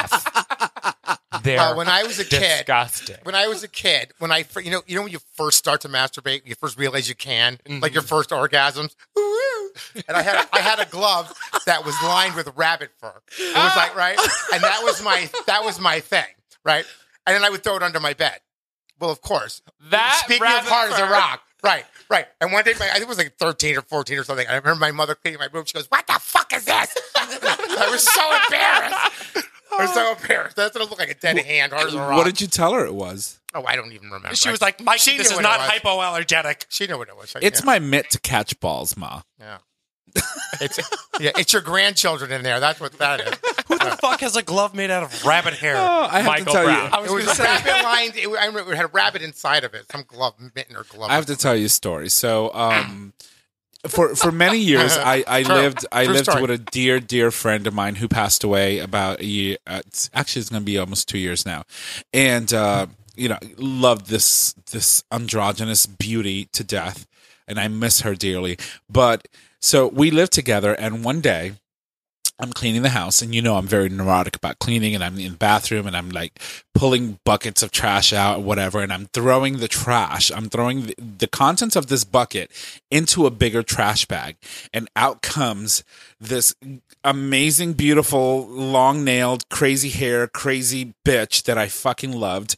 half. They're Uh, when I was a kid, disgusting. when I was a kid, when I fir- you know you know when you first start to masturbate, you first realize you can, like your first orgasms. Woo! And I had a, I had a glove that was lined with rabbit fur. It was like right, and that was my that was my thing, right? And then I would throw it under my bed. Well, of course. That Speaking of rabbit hard as a fur- rock, right, right. And one day, my, I think it was like thirteen or fourteen or something. I remember my mother cleaning my room. She goes, "What the fuck is this?" I was so embarrassed. I was so embarrassed. That's gonna look like a dead hand, hard as a rock. What did you tell her it was? Oh, I don't even remember. She was like, Mike, She this knew is what not it was. hypoallergenic. She knew what it was. It's yeah. my mitt to catch balls, Ma. Yeah. It's yeah. It's your grandchildren in there. That's what that is. Who the fuck has a glove made out of rabbit hair? Oh, I have Michael to tell Brown. you. I was It was going to say. rabbit lined. It, I remember it had a rabbit inside of it. Some glove, mitten or glove. I have to tell you a story. So, um, for for many years, I, I True. lived I True lived story. with a dear dear friend of mine who passed away about a year. Uh, it's, actually, it's going to be almost two years now, and uh, you know, loved this this androgynous beauty to death, and I miss her dearly. But so we lived together, and one day, I'm cleaning the house, and you know I'm very neurotic about cleaning, and I'm in the bathroom, and I'm like pulling buckets of trash out or whatever, and I'm throwing the trash. I'm throwing the, the contents of this bucket into a bigger trash bag, and out comes this amazing, beautiful, long-nailed, crazy hair, crazy bitch that I fucking loved.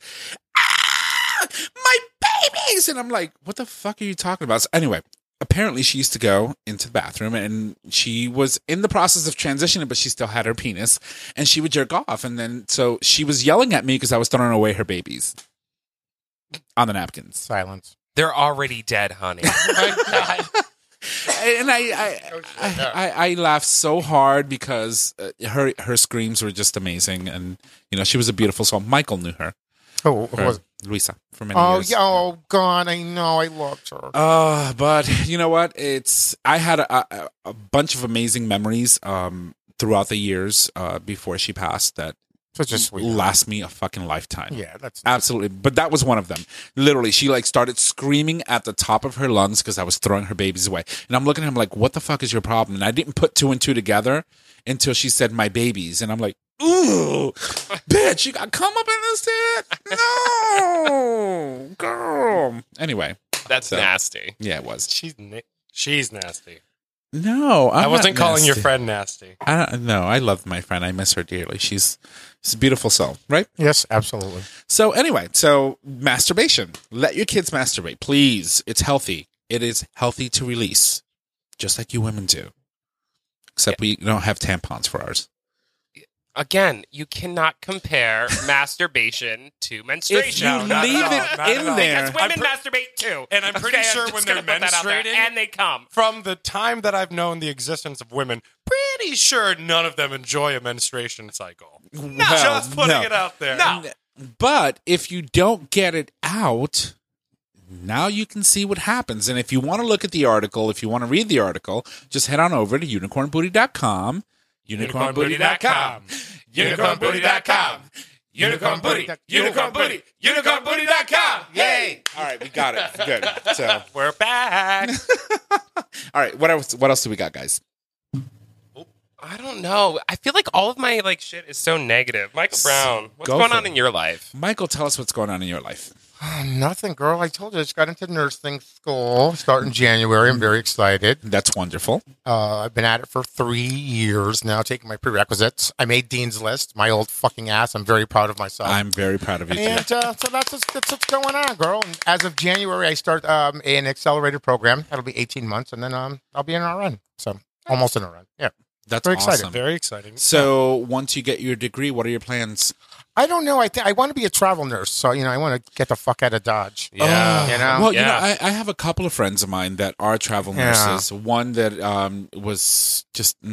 Ah, my babies! And I'm like, what the fuck are you talking about? So anyway, apparently she used to go into the bathroom and she was in the process of transitioning, but she still had her penis and she would jerk off. And then, so she was yelling at me because I was throwing away her babies on the napkins. silence. They're already dead, honey. And I, I, I, I, I laughed so hard because uh, her, her screams were just amazing. And, you know, she was a beautiful soul. Michael knew her. Oh, who her was it? Luisa for many Oh, years. yeah, oh, God, I know. I loved her. Uh, but you know what? It's I had a, a, a bunch of amazing memories um, throughout the years uh, before she passed that Such a sweet. last me a fucking lifetime. Yeah, that's Absolutely. But that was one of them. Literally, she like started screaming at the top of her lungs because I was throwing her babies away. And I'm looking at him like, what the fuck is your problem? And I didn't put two and two together until she said my babies. And I'm like, ooh, bitch, you got come up in this shit? No, girl. Anyway, That's So- nasty. yeah, it was. She's na- she's nasty. No, I'm I wasn't not calling your nasty. friend nasty. I don't, no, I love my friend. I miss her dearly. She's she's a beautiful soul, right? yes, absolutely. So anyway, so masturbation. Let your kids masturbate, please. It's healthy. It is healthy to release, just like you women do. Except we don't have tampons for ours. Again, you cannot compare masturbation to menstruation. you No, not leave at all, it not in at all. there- Because women I'm pre- masturbate too. And I'm pretty Okay, sure just when gonna they're put that out there. menstruating- and they come. From the time that I've known the existence of women, pretty sure none of them enjoy a menstruation cycle. No, Just putting no. it out there. No. But if you don't get it out, now you can see what happens. And if you want to look at the article, if you want to read the article, just head on over to unicorn booty dot com. unicorn booty dot com. unicorn booty dot com. Unicorn Booty. Unicorn Booty. Unicorn Booty dot com. Yay! All right, we got it. Good. So, We're back. all right, what else? What else do we got, guys? I don't know. I feel like all of my like shit is so negative. Michael Brown, what's Go going for on it. in your life? Michael, tell us what's going on in your life. Nothing, girl. I told you I just got into nursing school starting January. I'm very excited. That's wonderful. Uh, I've been at it for three years now, taking my prerequisites. I made Dean's List, my old fucking ass. I'm very proud of myself. I'm very proud of you. Too. and uh, so that's what's, that's what's going on, girl. And as of January, I start um, an accelerated program. That'll be eighteen months, and then um, I'll be in an R N. So almost in an R N. Yeah. That's very excited. awesome. Very exciting. So, once you get your degree, what are your plans? I don't know. I think I want to be a travel nurse. So, you know, I want to get the fuck out of Dodge. Yeah. You know? Well, Yeah. you know, I, I have a couple of friends of mine that are travel Yeah. nurses. One that um, was just mm,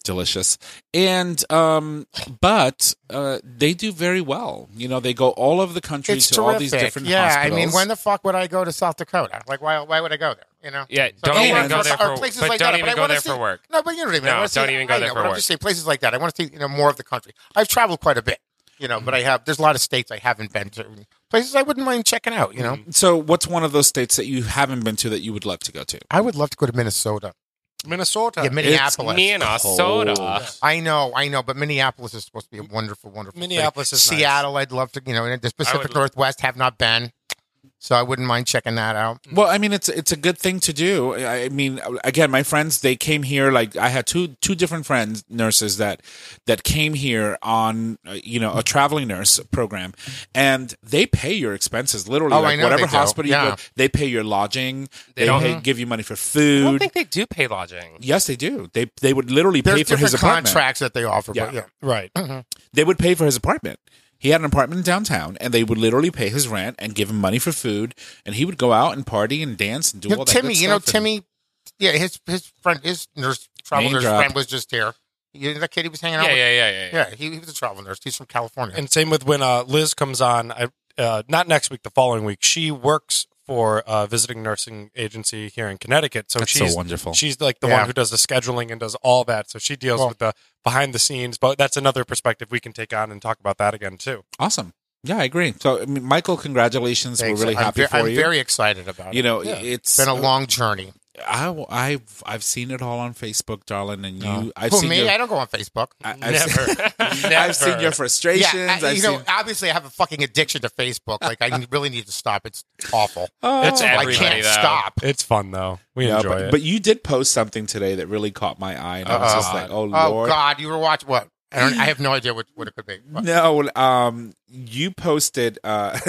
delicious. And um, but uh, they do very well. You know, they go all over the country It's to terrific. all these different yeah, hospitals. I mean, when the fuck would I go to South Dakota? Like, why? Why would I go there? You know? Yeah, So don't I even wanna- go there or for places but like don't that. even I go wanna there see- for work. No, but you know what I mean. No, I wanna see- don't even go I there know, for but I'm work. just saying places like that. I want to see you know more of the country. I've traveled quite a bit, you know, but I have. There's a lot of states I haven't been to. Places I wouldn't mind checking out. You know, So, what's one of those states that you haven't been to that you would love to go to? I would love to go to Minnesota. Minnesota. Yeah, Minneapolis. Minnesota. I know, I know, but Minneapolis is supposed to be a wonderful, wonderful. Minneapolis city. is nice. Seattle. I'd love to, you know, in the Pacific would- Northwest. Have not been, so I wouldn't mind checking that out. Well, I mean, it's it's a good thing to do. I I mean, again, my friends, they came here. Like, I had two two different friends, nurses that that came here on, uh, you know, a traveling nurse program, and they pay your expenses literally. Oh, like I know whatever they do. hospital you Yeah. go, they pay your lodging. They They, don't- pay, give you money for I don't food. think they do pay lodging. Yes, they do. They they would literally There's pay for his different apartment. contracts that they offer. But Yeah. yeah. Right. They would pay for his apartment. He had an apartment in downtown, and they would literally pay his rent and give him money for food, and he would go out and party and dance and do You all know, that. Timmy, good you know, stuff. And- Timmy, yeah, his his friend, his nurse, travel Name nurse drop. friend was just here. You know that kid he was hanging out Yeah, with? yeah, yeah, yeah, yeah. Yeah, he, he was a travel nurse. He's from California. And same with when uh, Liz comes on, I, uh, not next week, the following week. She works for a visiting nursing agency here in Connecticut. So That's so she's wonderful. She's like the Yeah. one who does the scheduling and does all that. So she deals Well- with the behind the scenes. But that's another perspective we can take on and talk about that again too. Awesome. Yeah, I agree. So, I mean, Michael, congratulations. Thanks. We're really I'm happy ve- for I'm you. very excited about you it. know, Yeah. it's It's been a long journey. I, I've I've seen it all on Facebook, darling, and you. I've Who, seen me? your, I don't go on Facebook. I, I've Never. Seen, I've seen your frustrations. Yeah, I- I've you know, seen, obviously I have a fucking addiction to Facebook. Like, I really need to stop. It's awful. It's I everybody, can't though. stop. It's fun though. We yeah, enjoy but, it. but you did post something today that really caught my eye, and I was just Uh-oh. like, "Oh Oh, Lord!" God, you were watching what? I, don't, I have no idea what, what it could be. What? No, um, you posted uh,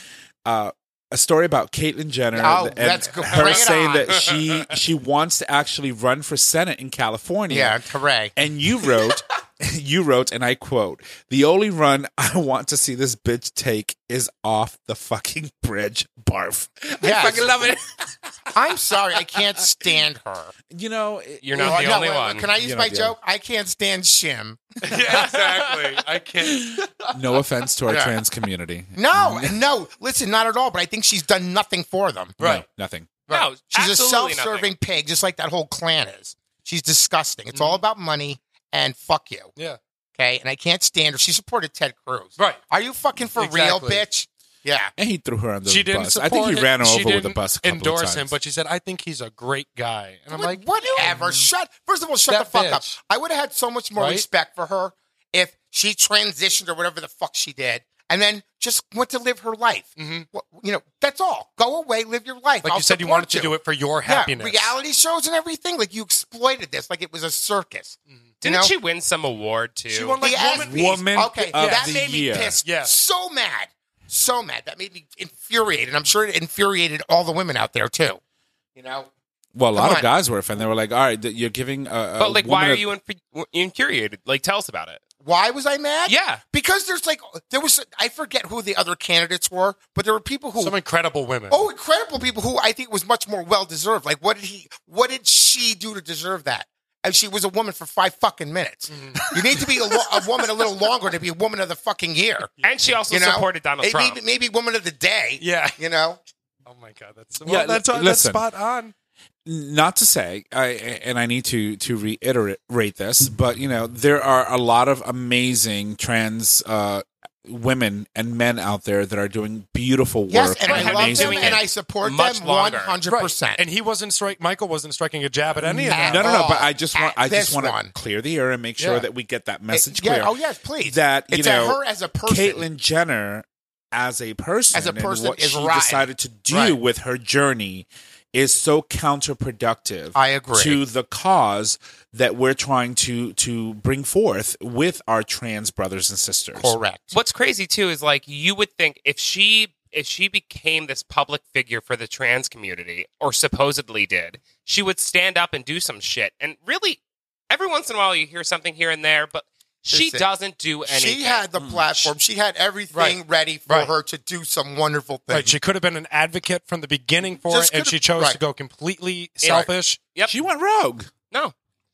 uh, a story about Caitlyn Jenner Oh, and let's go- her bring it saying on. that she she wants to actually run for Senate in California. Yeah, hooray. And you wrote, you wrote, and I quote, "The only run I want to see this bitch take is off the fucking bridge." Barf. Yes. I fucking love it. I'm sorry, I can't stand her. You know, it- You're not Oh, the no, only wait, one. Can I use You're my not the joke? I can't stand Shim. yeah, exactly. I can't. no offense to our Yeah. trans community. No, no, listen, not at all. But I think she's done nothing for them. No, nothing. No, She's a absolutely self-serving nothing. pig, just like that whole clan is. She's disgusting. It's all about money and fuck you. Yeah. Okay, and I can't stand her. She supported Ted Cruz. Right. Are you fucking for Exactly. real, bitch? Yeah. And he threw her under She the didn't bus. support I think he him. ran her She over with a didn't bus a couple endorse of times. him, but she said, "I think he's a great guy." And I'm What- like, whatever. Shut. First of all, shut That the fuck up. bitch. I would have had so much more Right? respect for her if she transitioned or whatever the fuck she did, and then just went to live her life. Mhm. Well, you know, that's all. Go away, live your life. Like I'll you said, you support wanted to do it for your happiness. Yeah, reality shows and everything. Like you exploited this, like it was a circus. Didn't you know? she win some award too? She won, like, The Woman- Aspies. Woman Okay, of that the made me Year. pissed. Yes. So mad, so mad. That made me infuriated. I'm sure it infuriated all the women out there too. You know, Well, a lot Come of on. guys were offended. They were like, "All right, th- you're giving." A, a but like, why woman are a- you inf- infuriated? Like, tell us about it. why was I mad? Yeah. because there's like there was I forget who the other candidates were, but there were people who Some incredible women. oh incredible people who I think was much more well deserved. Like what did he? What did she do to deserve that? And she was a woman for five fucking minutes. Mm-hmm. You need to be a, lo- a woman a little longer to be a woman of the fucking year. And she also You know, supported Donald maybe, Trump. Maybe, maybe woman of the day. Yeah. You know. Oh my god, that's Yeah, well, that's, l- that's listen. spot on. Not to say, I, and I need to to reiterate this, but you know, there are a lot of amazing trans uh, women and men out there that are doing beautiful work. Yes, and I have love been them, doing and it I support much them one longer. hundred percent. And he wasn't strike. Michael wasn't striking a jab at any of At that. No, no, no. all. But I just want, At I just this want one. to clear the air and make sure Yeah. that we get that message yeah, clear. oh yes, please. That you it's know, at her as a person. Caitlyn Jenner, as a person, As a person, and what is she right. decided to do Right. with her journey is so counterproductive. I agree. To the cause that we're trying to to bring forth with our trans brothers and sisters. Correct. What's crazy too is like you would think if she if she became this public figure for the trans community, or supposedly did, she would stand up and do some shit. And really, every once in a while you hear something here and there, but she Listen, doesn't do anything. She had the platform. She had everything Right. ready for Right. her to do some wonderful things. Right, she could have been an advocate from the beginning for Just it, and could've- she chose right. to go completely Yeah. selfish. Yep. She went rogue. No.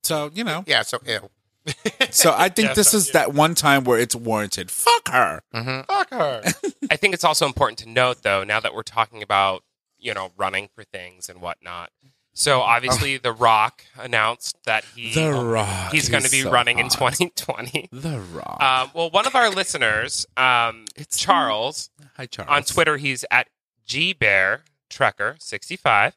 So, you know. Yeah, so ew. So I think Yes, this I is do. that one time where it's warranted. Fuck her. Fuck her. I think it's also important to note, though, now that we're talking about, you know, running for things and whatnot. So obviously, The Rock announced that he The Rock. he's going to be so running in hot. twenty twenty. The Rock. Um, well, one of our listeners, um, It's- Charles, Hi, Charles. on Twitter, he's at G Bear Trekker sixty-five.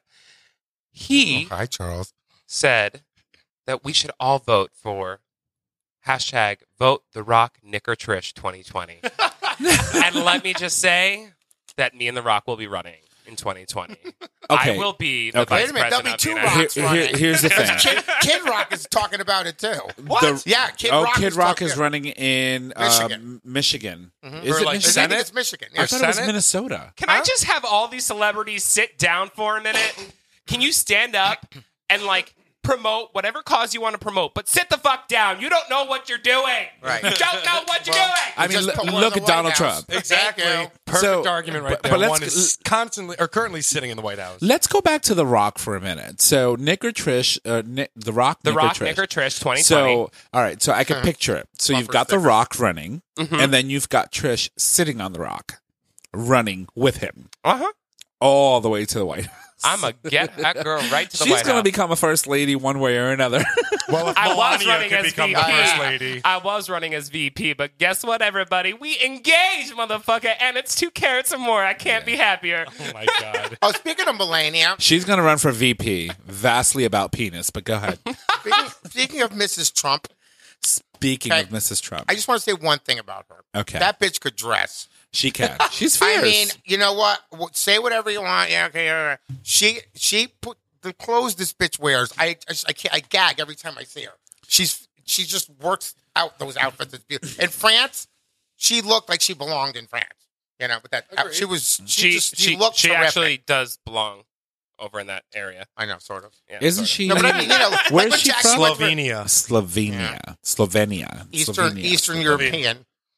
He Hi, Charles. said that we should all vote for hashtag vote The Rock Nick or Trish twenty twenty. And let me just say that me and The Rock will be running in twenty twenty. Okay. I will be the Okay. vice Wait a minute, there'll president be of the two United Here- Rocks here- running. here's the thing. Kid, Kid Rock is talking about it too. The- Yeah, Kid oh, Rock. Kid is Rock talking- is running in uh, Michigan. Michigan. Michigan. Mhm. Is Or it like I Michigan? think Senate? it's Michigan. I Yeah. thought it was Senate? Minnesota. Can I just have all these celebrities sit down for a minute? Can you stand up and like promote whatever cause you want to promote, but sit the fuck down. You don't know what you're doing. Right. You don't know what you're Well, doing. I mean, Just look, put one look in at the White Donald House. Trump. Exactly. Thank you. Perfect So, argument right but- there. but let's- One is constantly or currently sitting in the White House. Let's go back to The Rock for a minute. So Nick or Trish, uh, Nick, The Rock, The Nick Rock, or Trish. Nick or Trish, twenty twenty. So, all right. So I can picture it. So you've Bumper got The sticker. Rock running, Mhm. and then you've got Trish sitting on The Rock, running with him uh-huh. all the way to the White House. I'm going to get that girl right to the She's White going to House. become a first lady one way or another. Well, if I was Melania running could as become V the P. first lady. I was running as V P, but guess what, everybody? We engaged, motherfucker, and it's two carats or more. I can't be happier. Oh my god. Oh, speaking of Melania, She's going to run for V P. Vastly about penis, but go ahead. speaking, speaking of Missus Trump, Speaking Okay. of Missus Trump. I just want to say one thing about her. Okay. That bitch could dress. She can. She's fierce. I mean, you know what? W- Say whatever you want. Yeah, okay. all right. She she put the clothes this bitch wears. I I, just- I can't. I gag every time I see her. She's she just works out those outfits. It's beautiful. In France, she looked like she belonged in France. You know, with that out- she was. She, She, just she, she, looked she terrific. actually does belong over in that area. I know, sort of. Yeah, Isn't sort of. she? No, but I mean, you know, like Where's when she Jackson from? went for Slovenia. Slovenia. Slovenia. Eastern Slovenia. Eastern Slovenia. European.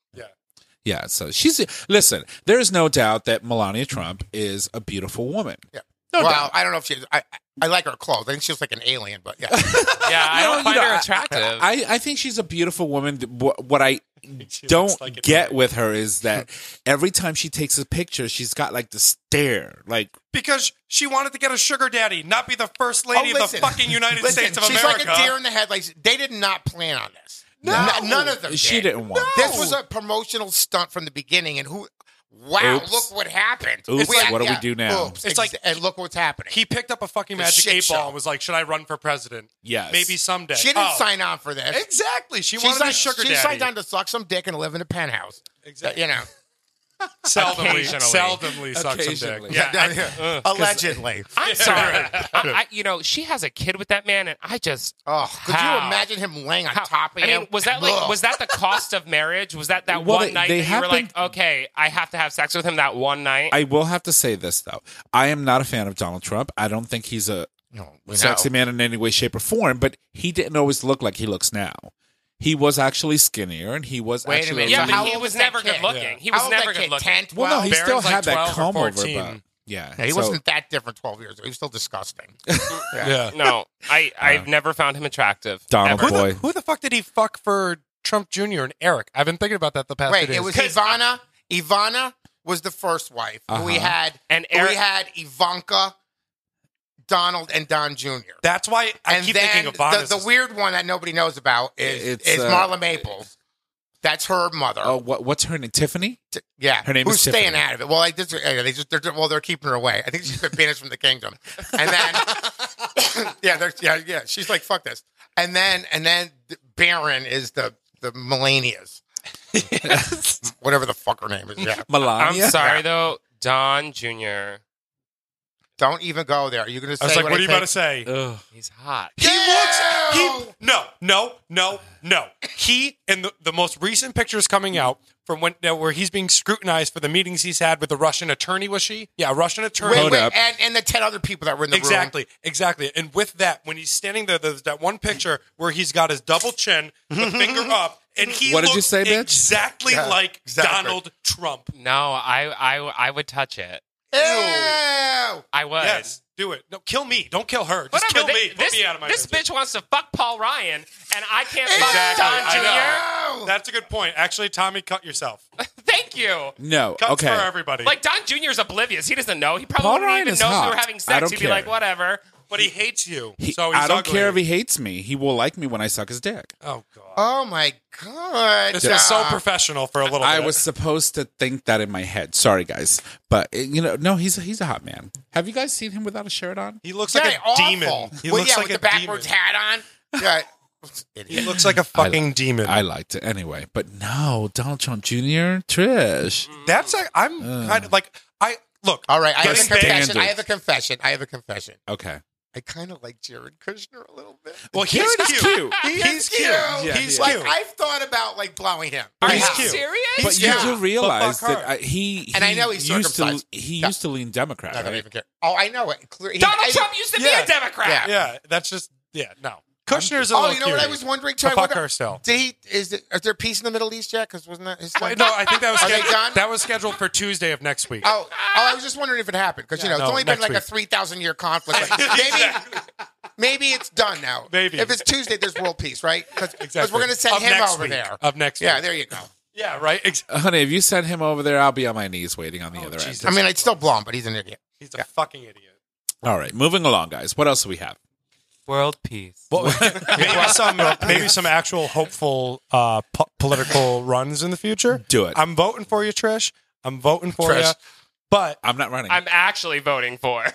Yeah, so she's listen. There is no doubt that Melania Trump is a beautiful woman. Yeah. No well, doubt. I don't know if she. I I like her clothes. I think she looks like an alien, but yeah. Yeah, I No, don't you find know, her I- attractive. I, I think she's a beautiful woman. What, what I don't looks like it, get right? with her is that every time she takes a picture, she's got like the stare. Like, Because she wanted to get a sugar daddy, not be the first lady Oh, of listen. the fucking United Listen, States of she's America. like a deer in the headlights. They did not plan on this. No. N- none of them. she did. didn't want. This was a promotional stunt from the beginning, and who? Wow! Oops. Look what happened. Oops, We- what do we do now? Oops, It's ex- like- and look what's happening. He picked up a fucking The magic shit eight ball show. and was like, "Should I run for president? Yes. Maybe someday." she didn't Oh, sign on for this. Exactly. She, She wanted signed, a sugar she daddy. signed on to suck some dick and live in a penthouse. Exactly. You know, Seldomly, Occasionally. seldomly suck some Occasionally. dick. Yeah. Yeah, allegedly. I'm sorry. I, I, you know, she has a kid with that man, and I just. Oh, could How? you imagine him laying on How- top of I you? mean, was that like Ugh. was that the cost of marriage? Was that that Well, one they- night they that you have were like, been- okay, I have to have sex with him that one night? I will have to say this though. I am not a fan of Donald Trump. I don't think he's a No, we sexy know. man in any way, shape, or form. But he didn't always look like he looks now. He was actually skinnier, and he was Wait a actually minute. yeah, So but how he old was was that never kid? good looking. Yeah. He How was old never that good kid? looking. ten, Well, no, twelve? he Barron's still like had that twelve or comb over. fourteen. But yeah, Yeah, he so- wasn't that different twelve years ago. He was still disgusting. Yeah. No, I I've never found him attractive. Donald ever. Who boy. the, who the fuck did he fuck for Trump Junior and Eric? I've been thinking about that the past Wait, two days. it was Ivana. Ivana was the first wife. We Uh-huh. had And we Eric- had Ivanka, Donald, and Don Junior That's why I And keep then thinking of the, Vanessa's. the weird one that nobody knows about is, It's, is uh, Marla Maples. That's her mother. Oh, what, what's her name? Tiffany? T- yeah, her name who's is staying Tiffany. out of it. Well, I just, yeah, they just they're, well, they're keeping her away. I think she's been banished from the kingdom. And then, yeah, they're, yeah, yeah, she's like, fuck this. And then, and then Barron is the the Melanias, whatever the fuck her name is. Yeah, I'm Melania? sorry though, Don Junior don't even go there. You're gonna say I was like, what, what are you think? about to say? Ugh. He's hot. He looks. He no no no no. He in the, the most recent pictures coming out from when uh, where he's being scrutinized for the meetings he's had with the Russian attorney. Was she? Yeah, a Russian attorney. Wait, Hold wait, up. and, and the ten other people that were in the room. Exactly, exactly. And with that, when he's standing there, there's that one picture where he's got his double chin, the finger up, and he What did you looks say, bitch? exactly Yeah, like exactly. Donald Trump. No, I I I would touch it. Ew. I would. Yes, do it. No, kill me. Don't kill her. Just Whatever. kill they- me. Put This, me out of my this misery. bitch wants to fuck Paul Ryan, and I can't Exactly. fuck Don I Junior Ew. That's a good point. Actually, Tommy, cut yourself. Thank you. No. Cuts okay. for everybody. Like Don Junior's oblivious. He doesn't know. He probably Paul wouldn't Ryan even is know if we hot. were having I sex. don't He'd care. be like, whatever. but he hates you. He- so he's I don't ugly. care if he hates me. He will like me when I suck his dick. Oh god. Oh my god. This was so Uh, professional for a little I bit. was supposed to think that in my head. Sorry, guys, but uh, you know, no, he's a, he's a hot man. Have you guys seen him without a shirt on? He looks Yeah, like a awful. demon. He well, looks yeah, like with a the backwards demon. hat on. Yeah. He Idiot. looks like a fucking demon. I liked it anyway, but no, Donald Trump Junior Trish. That's a, I'm kind of like I look. All right, I have a Getting confession. standards. I have a confession. I have a confession. Okay, I kind of like Jared Kushner a little bit. Well, he's Jared is cute. cute. He He's is cute. cute. Yeah, He's yeah. Like cute. I've thought about like blowing him. Are He's you cute. serious? but yeah. you do realize But fuck that her. I, he, he And I know he's used to circumcised. he Yeah. used to lean Democrat. I don't right? even care. Oh, I know it. Clear- he- Donald I- Trump used to Yeah. be a Democrat. Yeah. Yeah, that's just yeah. No, Kushner's a Oh, little you know what I cutie. was wondering? But Too? I fuck wonder- her still. Did he? Is, it, is there peace in the Middle East yet? Because wasn't that his I, thing? no, I think that was Are they scheduled, done? that was scheduled for Tuesday of next week. Oh, oh, I was just wondering if it happened because you Yeah, know it's no, only been next like a week. three thousand year conflict. Like, maybe, maybe it's done now. Maybe. if it's Tuesday, there's world peace, right? Because Exactly. we're going to send Of him next over week. there. Of next Yeah, week. there you go. Yeah, right. Ex- Honey, if you send him over there, I'll be on my knees waiting on the other Jesus. I mean, I'd still blow him, but he's an idiot. He's a fucking idiot. end. All right, moving along, guys. What else do we have? World peace. Well, maybe some maybe some actual hopeful uh, po- political runs in the future. Do it. I'm voting for you, Trish. I'm voting for Trish. you. But I'm not running. I'm actually voting for.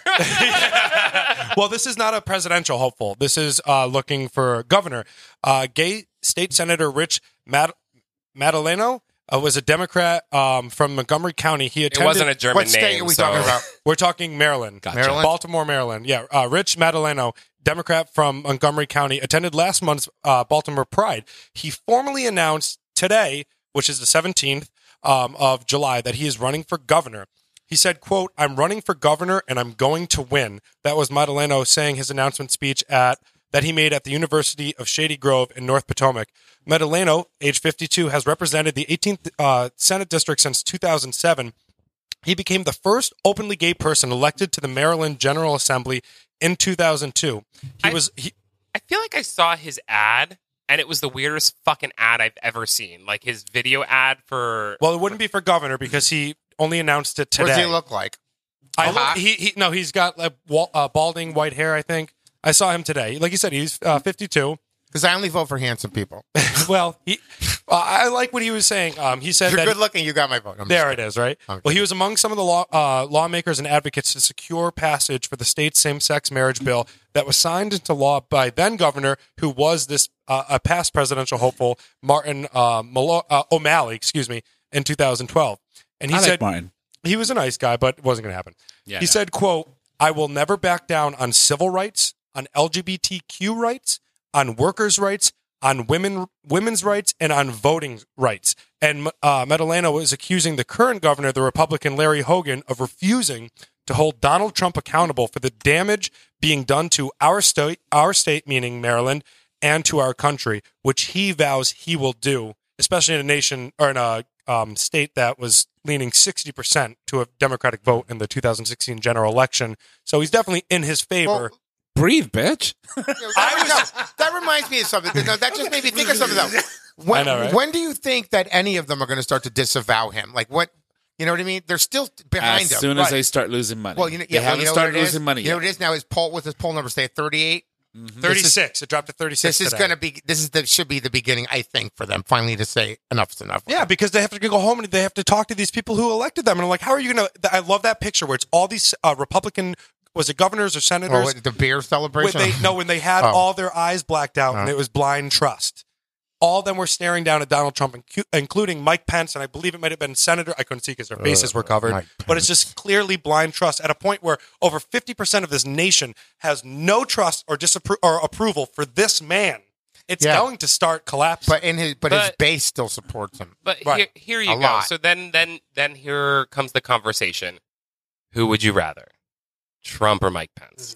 well, this is not a presidential hopeful. This is uh, looking for governor. Uh, gay State Senator Rich Mad- Madaleno uh, was a Democrat um, from Montgomery County. He It attended. wasn't a German What state name. are we so- talking about? We're talking Maryland. Gotcha. Maryland? Baltimore, Maryland. Yeah. Uh, Rich Madaleno, Democrat from Montgomery County, attended last month's uh, Baltimore Pride. He formally announced today, which is the seventeenth um, of July, that he is running for governor. He said, quote, "I'm running for governor and I'm going to win." That was Madaleno saying his announcement speech at that he made at the University of Shady Grove in North Potomac. Madaleno, age fifty-two, has represented the eighteenth uh, Senate District since two thousand seven. He became the first openly gay person elected to the Maryland General Assembly in two thousand two. He I- was he, I feel like I saw his ad, and it was the weirdest fucking ad I've ever seen. Like his video ad for. well, it wouldn't be for governor because he only announced it What today. does he look like? I Uh-huh. he, he no, he's got like wal- uh, balding white hair. I think I saw him today. Like you said, he's uh, fifty-two. Because I only vote for handsome people. Well, he uh, I like what he was saying. Um, he said You're that good looking. You got my vote. I'm just There it kidding. is, right? Okay. Well, he was among some of the law, uh, lawmakers and advocates to secure passage for the state's same-sex marriage bill that was signed into law by then-governor, who was this uh, a past presidential hopeful, Martin uh, Malo- uh, O'Malley, excuse me, in two thousand twelve. And he I said like Martin. he was a nice guy, but it wasn't going to happen. Yeah, he no. said, quote, "I will never back down on civil rights, on L G B T Q rights, on workers' rights, on women women's rights, and on voting rights." And uh, Madaleno was accusing the current governor, the Republican Larry Hogan, of refusing to hold Donald Trump accountable for the damage being done to our state, our state, meaning Maryland, and to our country, which he vows he will do, especially in a nation or in a um, state that was leaning sixty percent to a Democratic vote in the two thousand sixteen general election. So he's definitely in his favor. Well, Breathe, bitch. You know, that, no, that reminds me of something. No, that just made me think of something though. When, I know, right? when do you think that any of them are going to start to disavow him? Like what? You know what I mean? They're still behind As him. soon as Right. they start losing money. well, you know, they yeah, well, haven't you know started what it is? losing money You know yet. what it is now? His poll with his poll number stay at thirty-eight. thirty-six. It dropped to thirty-six. This is today. going to be. This is the should be the beginning, I think, for them finally to say enough's enough. Yeah, because they have to go home and they have to talk to these people who elected them. And I'm like, how are you going to? I love that picture where it's all these uh, Republican, was it governors or Or senators? what, the beer when celebration. they, no, when they had Oh. all their eyes blacked out and Oh. it was blind trust. All of them were staring down at Donald Trump, incu- including Mike Pence, and I believe it might have been Senator. I couldn't see because their faces were covered. Mike But it's just clearly blind trust at a point where over fifty percent of this nation has no trust or disappro- or approval for this man. It's Yeah. going to start collapsing. but in his, but, his But- base still supports him. But Right. here, here you A go. lot. So then, then, then here comes the conversation. Who would you rather, Trump or Mike Pence?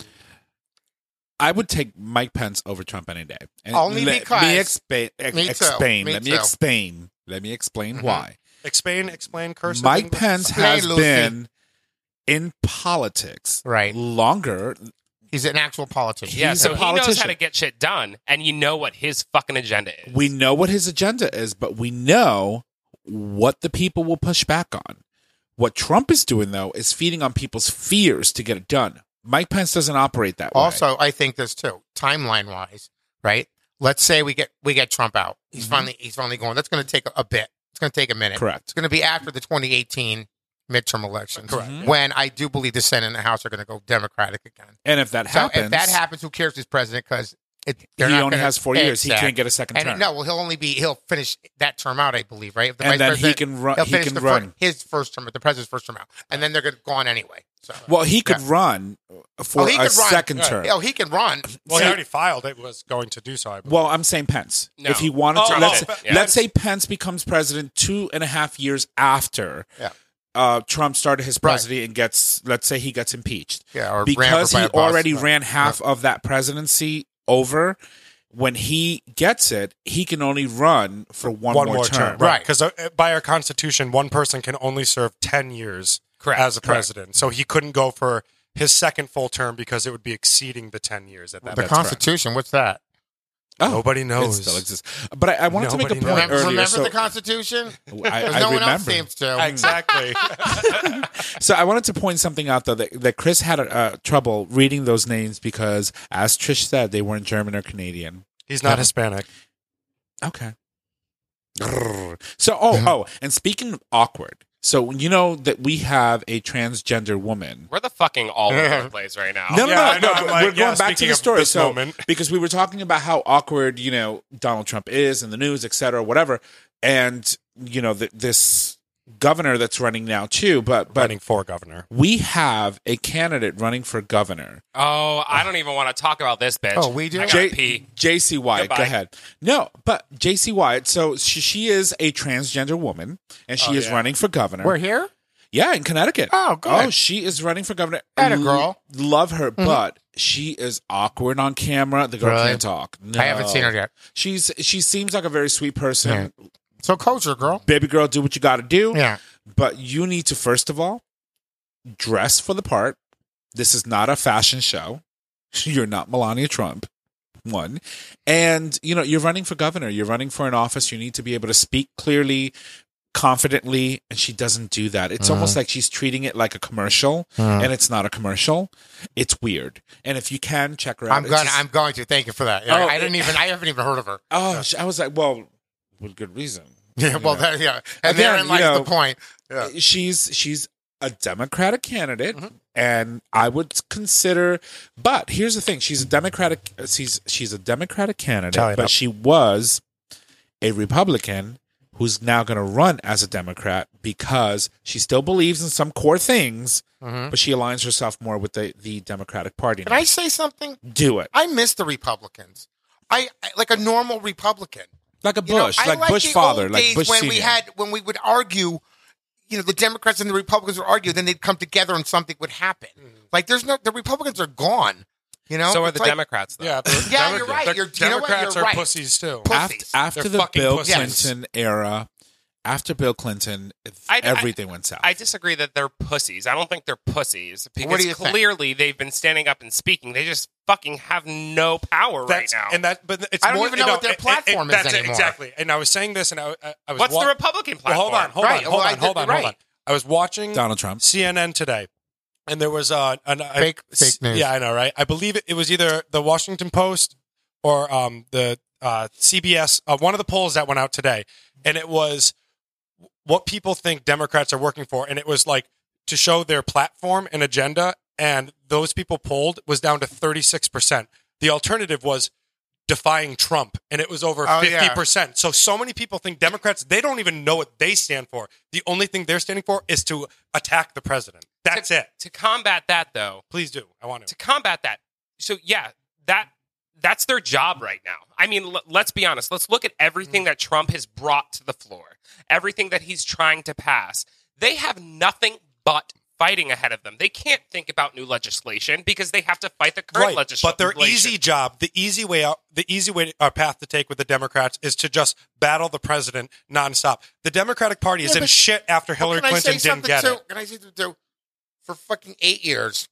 I would take Mike Pence over Trump any day. And Only let because- me explain. ex- Me too. explain. Me Let me too. explain. Let me explain Mhm. why. explain, explain, curse. Mike Pence Explain, has Lucy. been in politics Right. longer. He's an actual politician. Yeah, He's so a he knows how politician. to get shit done, and you know what his fucking agenda is. We know what his agenda is, but we know what the people will push back on. What Trump is doing, though, is feeding on people's fears to get it done. Mike Pence doesn't operate that way. Also, I think this too, timeline wise, right? Let's say we get we get Trump out. He's Mhm. finally he's finally going. That's going to take a, a bit. It's going to take a minute. Correct. It's going to be after the twenty eighteen midterm elections. Correct. Mhm. When I do believe the Senate and the House are going to go Democratic again. And if that So happens, if that happens, who cares who's president? Because it he they're not only gonna- has four years. He Exactly. can't get a second And term. no, well, he'll only be he'll finish that term out, I believe, right? If the and vice then he president- can run. he'll He finish can the fir- run. his first term, the president's first term out, and then they're going to go on anyway. So, Well, he could Yeah. run for Oh, he a could run. second Right. term. oh, he can run. Well, he See- already filed. It was going to do so. I believe. Well, I'm saying Pence. No. If he wanted Oh, to, oh, let's, oh, yeah. let's say Pence becomes president two and a half years after Yeah. uh, Trump started his Right. presidency and gets, let's say he gets impeached. Yeah, or ran Because for by he a boss. already Right. ran half of that presidency over, when he gets it, he can only run for one, more, term. Right. Because uh, by our Constitution, one person can only serve ten years Correct. as a president. So he couldn't go for his second full term because it would be exceeding the ten years at that The point. Constitution, what's that? Oh, Nobody it knows. still exists. But I, I wanted to make a Nobody point knows. Remember, earlier. remember so the Constitution? I, Because I no one remember. else seems to. Exactly. So I wanted to point something out though that, that Chris had uh, trouble reading those names because, as Trish said, they weren't German or Canadian. He's not Yeah. Hispanic. Okay. So oh oh, and speaking of awkward, so you know that we have a transgender woman. We're the fucking all over the place right now. No, no, Yeah, no, I know, no. I'm but like, we're going yeah, back to speaking the of story. this So moment. because we were talking about how awkward, you know, Donald Trump is in the news, et cetera, whatever, and you know th- this governor that's running now too. But but Running for governor. we have a candidate running for governor. Oh, I don't even want to talk about this bitch. Oh, we do? I gotta J- pee. J C Wyatt, Goodbye. go ahead. No, but J C Wyatt, so she, she is a transgender woman, and she Oh, is yeah. running for governor. We're here? Yeah, in Connecticut. Oh, good. Oh, she is running for governor. Atta L- girl. Love her, but she is awkward on camera. The girl Really? can't talk. No. I haven't seen her yet. She's she seems like a very sweet person. So coach her, girl. Baby girl, do what you got to do. Yeah. But you need to first of all dress for the part. This is not a fashion show. You're not Melania Trump. One. And you know, you're running for governor. You're running for an office. You need to be able to speak clearly, confidently, and she doesn't do that. It's Uh-huh. almost like she's treating it like a commercial, and it's not a commercial. It's weird. And if you can check her out, I'm it's going. just- I'm going to. Thank you for that. Yeah, Oh, I didn't even. I haven't even heard of her. oh, she- I was like, well, with good reason. Yeah. Well, that, yeah. And Again, therein you lies know, the point. Yeah. She's she's a Democratic candidate, Mm-hmm. and I would consider. But here's the thing: she's a Democratic. She's she's a Democratic candidate, Tally it but up. she was a Republican who's now going to run as a Democrat because she still believes in some core things, but she aligns herself more with the the Democratic Party. Can now. I say something? Do it I miss the Republicans. I, I like a normal Republican. like a You know, Bush, I like Bush the father, old like days Bush when senior. we had when we would argue. You know, the Democrats and the Republicans would argue, then they'd come together and something would happen. Like, there's no, the Republicans are gone. You know, So are It's the like- Democrats, though. Yeah, the Yeah, Demo- you're right. the You're- you know what? Democrats You're are right. pussies too. after, pussies. after They're the fucking Bill pussies. Clinton era, after Bill Clinton, I- I- everything went south. I disagree that they're pussies. I don't think they're pussies because What do you think? clearly they've been standing up and speaking. They just fucking have no power That's, right now. And that, but it's I don't more, even you know what their it- it- platform it- is that's it, anymore. exactly. And I was saying this, and I, I, I was. What's wa- the Republican Well, platform? hold on, hold Right, on, hold well, I on, hold did- on, right. hold on. I was watching Donald Trump. C N N today, and there was uh, an I- Fake- fake news. Yeah, I know, right? I believe it, it was either the Washington Post or um, the uh, C B S. Uh, one of the polls that went out today, and it was what people think Democrats are working for, and it was like to show their platform and agenda, and those people polled was down to thirty-six percent. The alternative was defying Trump, and it was over Oh, yeah. fifty percent. So, so many people think Democrats, they don't even know what they stand for. The only thing they're standing for is to attack the president. That's to, it. To combat that, though, Please do. I want to to. combat that. So yeah, that that's their job right now. I mean, l- let's be honest. Let's look at everything that Trump has brought to the floor. Everything that he's trying to pass. They have nothing but fighting ahead of them. They can't think about new legislation because they have to fight the current Right, legislation. but their easy job, the easy way out, the easy way uh, path to take with the Democrats is to just battle the president nonstop. The Democratic Party is Yeah, in but- shit after Hillary Can I say Clinton didn't something get too? it. Can I say something too? for fucking eight years.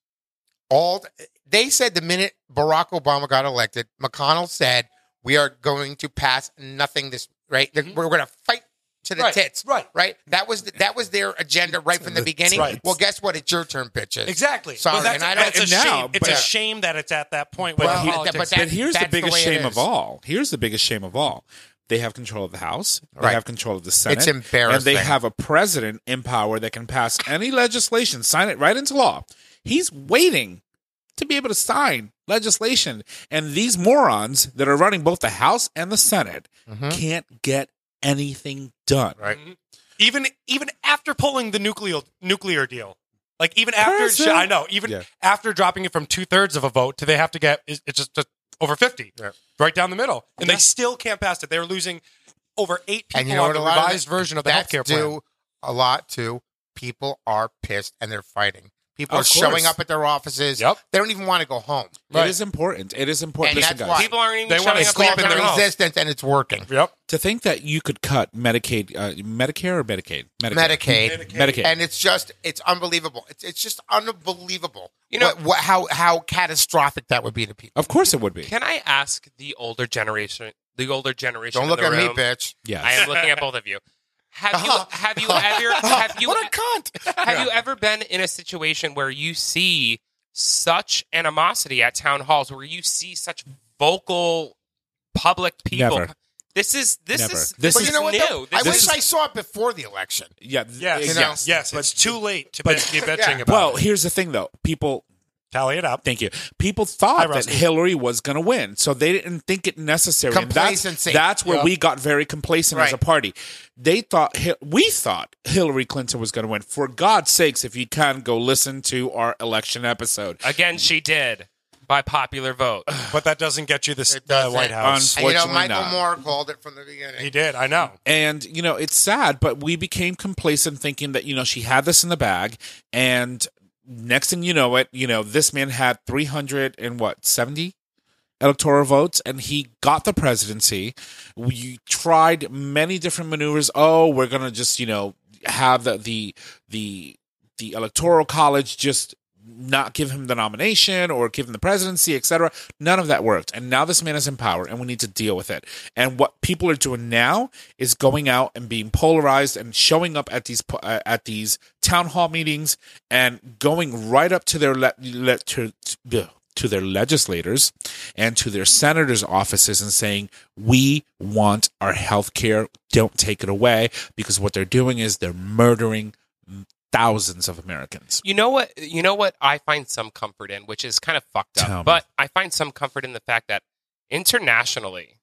All they said the minute Barack Obama got elected, McConnell said we are going to pass nothing. This right, mm-hmm. we're going to fight to the right, tits. Right, right. That was the, that was their agenda right from the beginning. Right. Well, guess what? It's your turn, bitches. Exactly. Sorry, but that's, and I don't. it's a and now, shame. It's but- a shame that it's at that point. Where Well, the he- politics- but that- But here's the that's the biggest way it shame is. of all. Here's the biggest shame of all. They have control of the House. They Right. have control of the Senate. It's embarrassing. And they have a president in power that can pass any legislation, sign it right into law. He's waiting to be able to sign legislation. And these morons that are running both the House and the Senate can't get anything done. Right. even even after pulling the nuclear nuclear deal, like even after President. I know, even Yeah. after dropping it from two thirds of a vote to they have to get it's it's just, just over fifty, Yeah. right down the middle, and Yeah. they still can't pass it. They're losing over eight people And you know on what? the A lot of revised it- version of the that's healthcare plan. due a lot to people are pissed and they're fighting. People Of are showing course. up at their offices. Yep. They don't even want to go home. Right. It is important. It is important. And Listen, that's guys. why- People aren't even They showing wanna up It's to sleep called in their their house. resistance, and it's working. Yep. To think that you could cut Medicaid, uh, Medicare or Medicaid? Medicaid. Medicaid. And it's just, it's unbelievable. It's it's just unbelievable. You know- what, what, how how catastrophic that would be to people. Of course it would be. Can I ask the older generation, the older generation? Don't in look the at me, room, bitch. Yes. I am looking at both of you. Have you have you ever have you What a cunt! have you ever been in a situation where you see such animosity at town halls, where you see such vocal public people? Never. This is this Never. is This this But is you know what? new. though? I This wish is- I saw it before the election. Yeah. Yes. You know? yes. Yes. It's too late to be bitching about. Well, it. here's the thing, though. People, Tally it up. thank you. People thought Hi, that Rusty. Hillary was going to win, so they didn't think it necessary. And that's- Complacency. That's, where Yep. we got very complacent as Right. a party. They thought Hi- we thought Hillary Clinton was going to win. For God's sakes, if you can, go listen to our election episode. Again, she did by popular vote. But that doesn't get you the, It the doesn't. White House. And you know, Unfortunately Michael not. Moore called it from the beginning. He did. I know. And, you know, it's sad, but we became complacent thinking that, you know, she had this in the bag. And next thing you know it, you know, this man had three hundred and what, seventy electoral votes, and he got the presidency. We tried many different maneuvers. Oh, we're going to just, you know, have the, the, the, the electoral college just not give him the nomination or give him the presidency, et cetera. None of that worked. And now this man is in power and we need to deal with it. And what people are doing now is going out and being polarized and showing up at these, uh, at these town hall meetings and going right up to their, le- le- to, to, to their legislators and to their senators' offices and saying, we want our health care. Don't take it away, because what they're doing is they're murdering thousands of Americans. You know what? You know what I find some comfort in, which is kind of fucked Tell me. up, but I find some comfort in the fact that internationally,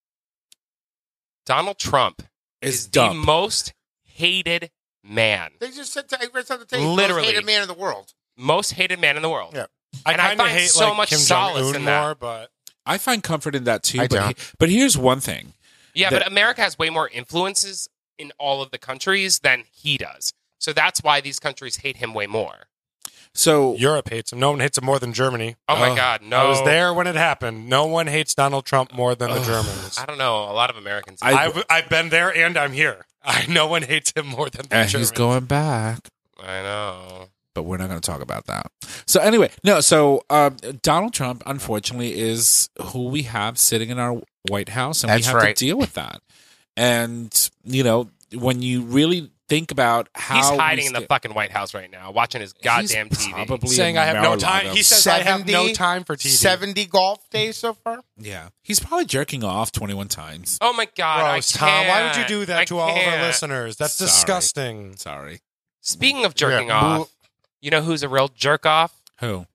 Donald Trump Is is the dumb. most hated man, They just said to, it's on the table. Literally. Most hated man in the world. most hated man in the world. Yeah. I And I kind of find hate so like much Kim solace Jong-un in that. more, but I find comfort in that too. I but, don't. he- but here's one thing. Yeah, That- but America has way more influences in all of the countries than he does. So that's why these countries hate him way more. So Europe hates him. No one hates him more than Germany. Oh my Oh, God, no! I was there when it happened. No one hates Donald Trump more than the Germans. I don't know. A lot of Americans. I- I've, I've been there and I'm here. I no one hates him more than the and Germans. he's going back. I know. But we're not going to talk about that. So anyway, no. So um, Donald Trump, unfortunately, is who we have sitting in our White House, and That's we have right. to deal with that. And you know, when you really think about how He's we hiding in the sta- fucking White House right now, watching his goddamn He's T V. probably saying in I have no Mar-a-Lago. time. He says I have no seventy time for T V. seventy golf days so far? Yeah, he's probably jerking off twenty-one times. Oh my God! Gross, I Tom. can't. Why would you do that I to all of our can't. listeners? That's Sorry. disgusting. Sorry, Speaking of jerking Yeah. off, you know who's a real jerk off? who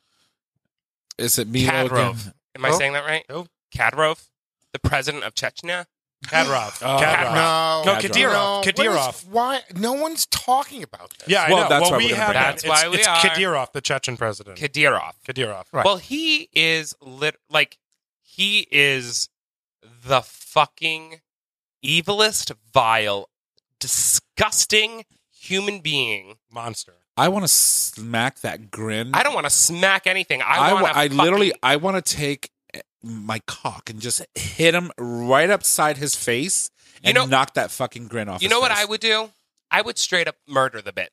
is it? Milo again? Kadyrov. Am I Who? saying that right? Who? Kadyrov, the president of Chechnya. Kadyrov. Oh, Kadyrov. No. No, Kadyrov. Kadyrov. No, what Kadyrov. is- why? No one's talking about this. Yeah, I Well, know. that's well, why we we're gonna have bring it that. up. That's It's, why we it's are. Kadyrov, the Chechen president. Kadyrov. Kadyrov. Right. Well, he is lit. Like he is the fucking evilest, vile, disgusting human being. Monster. I want to smack that grin. I don't want to smack anything. I I, want wa- to. I literally, I want to take my cock and just hit him right upside his face and You know- knock that fucking grin off. You his know what face. I would do? I would straight up murder the bitch.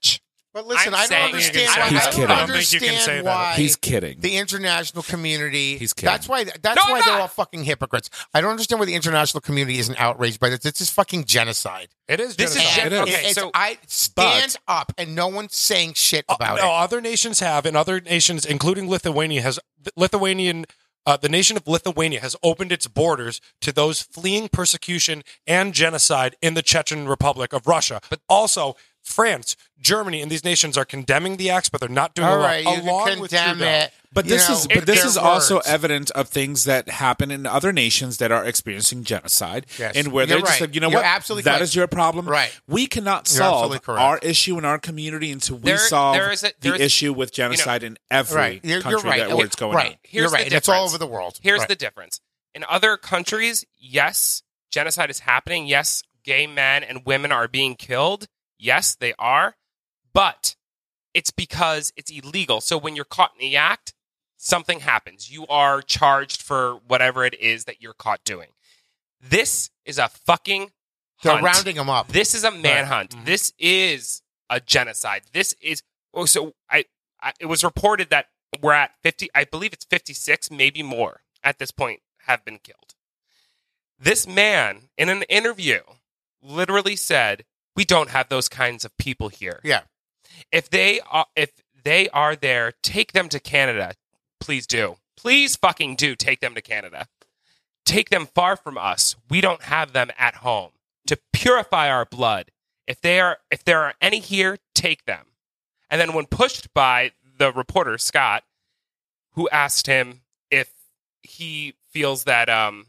But listen, I'm I don't saying- understand I why. don't I think don't you can understand say that. why He's kidding. the international community. He's kidding. That's why. That's No, I'm why they're not. all fucking hypocrites. I don't understand why the international community isn't outraged by this. It's just fucking genocide. It is This is genocide. gen- And okay, it's- so- I stand but- up, and no one's saying shit Uh, about no, it. other nations have, and other nations, including Lithuania, has Lithuanian. Uh, the nation of Lithuania has opened its borders to those fleeing persecution and genocide in the Chechen Republic of Russia. But also, France, Germany, and these nations are condemning the acts, but they're not doing All a lot. right, you along can with condemn Trudeau. it. But You this know, is it- but this they're is also words. evident of things that happen in other nations that are experiencing genocide, Yes. and where You're they're just right. like, you know You're what, absolutely that correct. is your problem. Right. We cannot You're solve absolutely correct. our issue in our community until we There- solve there is a- the there's- issue with genocide in every Right, you're, country you're right. that where it's going right. on. Here's You're the right. and It's all difference. over the world. Here's Right. the difference. In other countries, yes, genocide is happening. Yes, gay men and women are being killed. Yes, they are. But it's because it's illegal. So when you're caught in the act, something happens. You are charged for whatever it is that you're caught doing. This is a fucking They're hunt. rounding them up. This is a manhunt. Mhm. This is a genocide. This is oh, so I, I it was reported that we're at fifty, I believe it's fifty-six, maybe more at this point, have been killed. This man in an interview literally said, "We don't have those kinds of people here. Yeah. If they are if they are there, take them to Canada. Please do. Please fucking do take them to Canada. Take them far from us. We don't have them at home. To purify our blood. If they are if there are any here, take them." And then when pushed by the reporter Scott, who asked him if he feels that um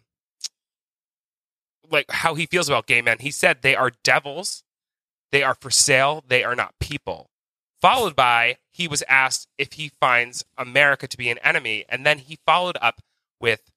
like how he feels about gay men, he said they are devils, they are for sale, they are not people. Followed by he was asked if he finds America to be an enemy, and then he followed up with,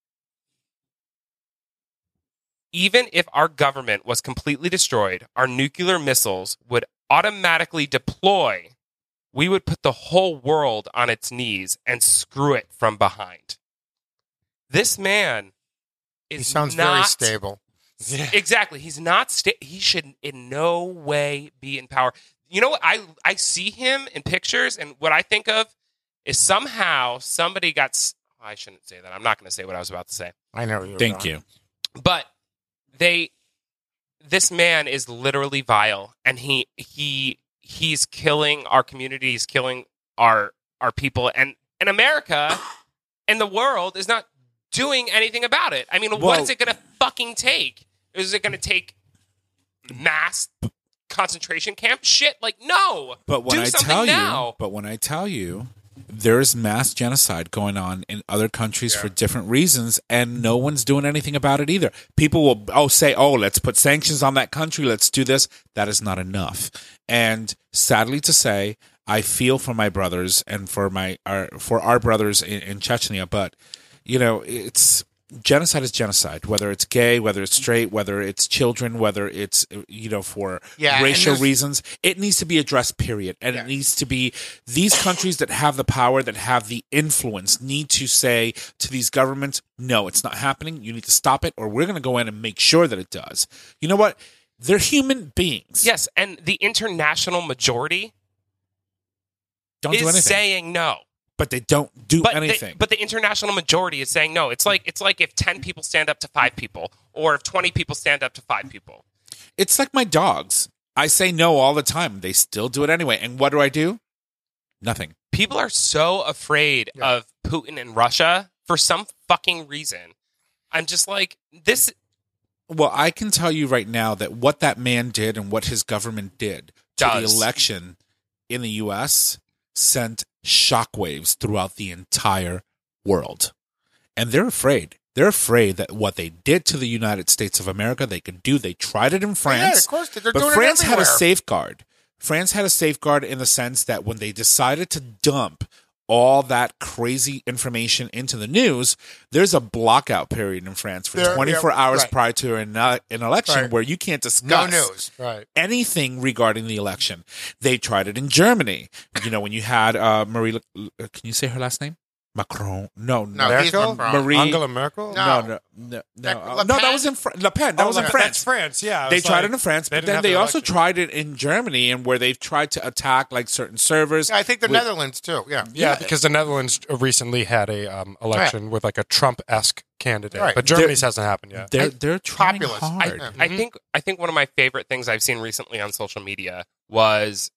even if our government was completely destroyed, our nuclear missiles would automatically deploy. We would put the whole world on its knees and screw it from behind. This man is He sounds not, very stable. Exactly. He's not sta- he should in no way be in power. You know what? I I see him in pictures, and what I think of is somehow somebody got s- oh, I shouldn't say that. I'm not going to say what I was about to say. I know you. Thank you. But they this man is literally vile, and he he he's killing our community, he's killing our our people, and and America and the world is not doing anything about it. I mean, what Well- is it going to fucking take? Is it going to take mass concentration camp shit? Like, no. But when Do I something tell now. you, but when I tell you, there's mass genocide going on in other countries for different reasons, and no one's doing anything about it either. People will oh say, oh, let's put sanctions on that country, let's do this. That is not enough. And sadly to say, I feel for my brothers and for my our, for our brothers in, in Chechnya, but you know, it's genocide is genocide, whether it's gay, whether it's straight, whether it's children, whether it's, you know, for Yeah, and racial there's- reasons. It needs to be addressed, period. And Yeah. it needs to be these countries that have the power, that have the influence, need to say to these governments, no, it's not happening. You need to stop it, or we're going to go in and make sure that it does. You know what? They're human beings. Yes, and the international majority Don't is do anything. saying no. but they don't do But anything. The, but the international majority is saying no. It's like it's like if ten people stand up to five people, or if twenty people stand up to five people. It's like my dogs. I say no all the time. They still do it anyway. And what do I do? Nothing. People are so afraid of Putin and Russia for some fucking reason. I'm just like, this. Well, I can tell you right now that what that man did and what his government did to the Does. election in the U S sent shockwaves throughout the entire world. And they're afraid. They're afraid that what they did to the United States of America, they could do. They tried it in France. Yeah, of course. They're But doing France it had a everywhere. safeguard. France had a safeguard in the sense that when they decided to dump all that crazy information into the news, there's a blockout period in France for There- twenty-four yeah, hours right. prior to an, uh, an election Right. where you can't No discuss news. Right. anything regarding the election. They tried it in Germany. You know, when you had uh, Marie, Le- can you say her last name? Macron. No, No, no. he's Merkel? Macron. Marie. Angela Merkel? No. No, no, no, no. That- Uh, Le no, that Pen? was in Fr- Le Pen. That Oh, was in Le Pen. France. That's France, yeah. It They was tried like- it in France, they but didn't then have they their also election. tried it in Germany, and where they've tried to attack like certain servers. Yeah, I think the with- Netherlands too. Yeah. Yeah, because the Netherlands recently had a um, election with like a Trump-esque candidate, Right. but Germany's hasn't happened yet. They're I- they're trying populist. hard. I- I think I think one of my favorite things I've seen recently on social media was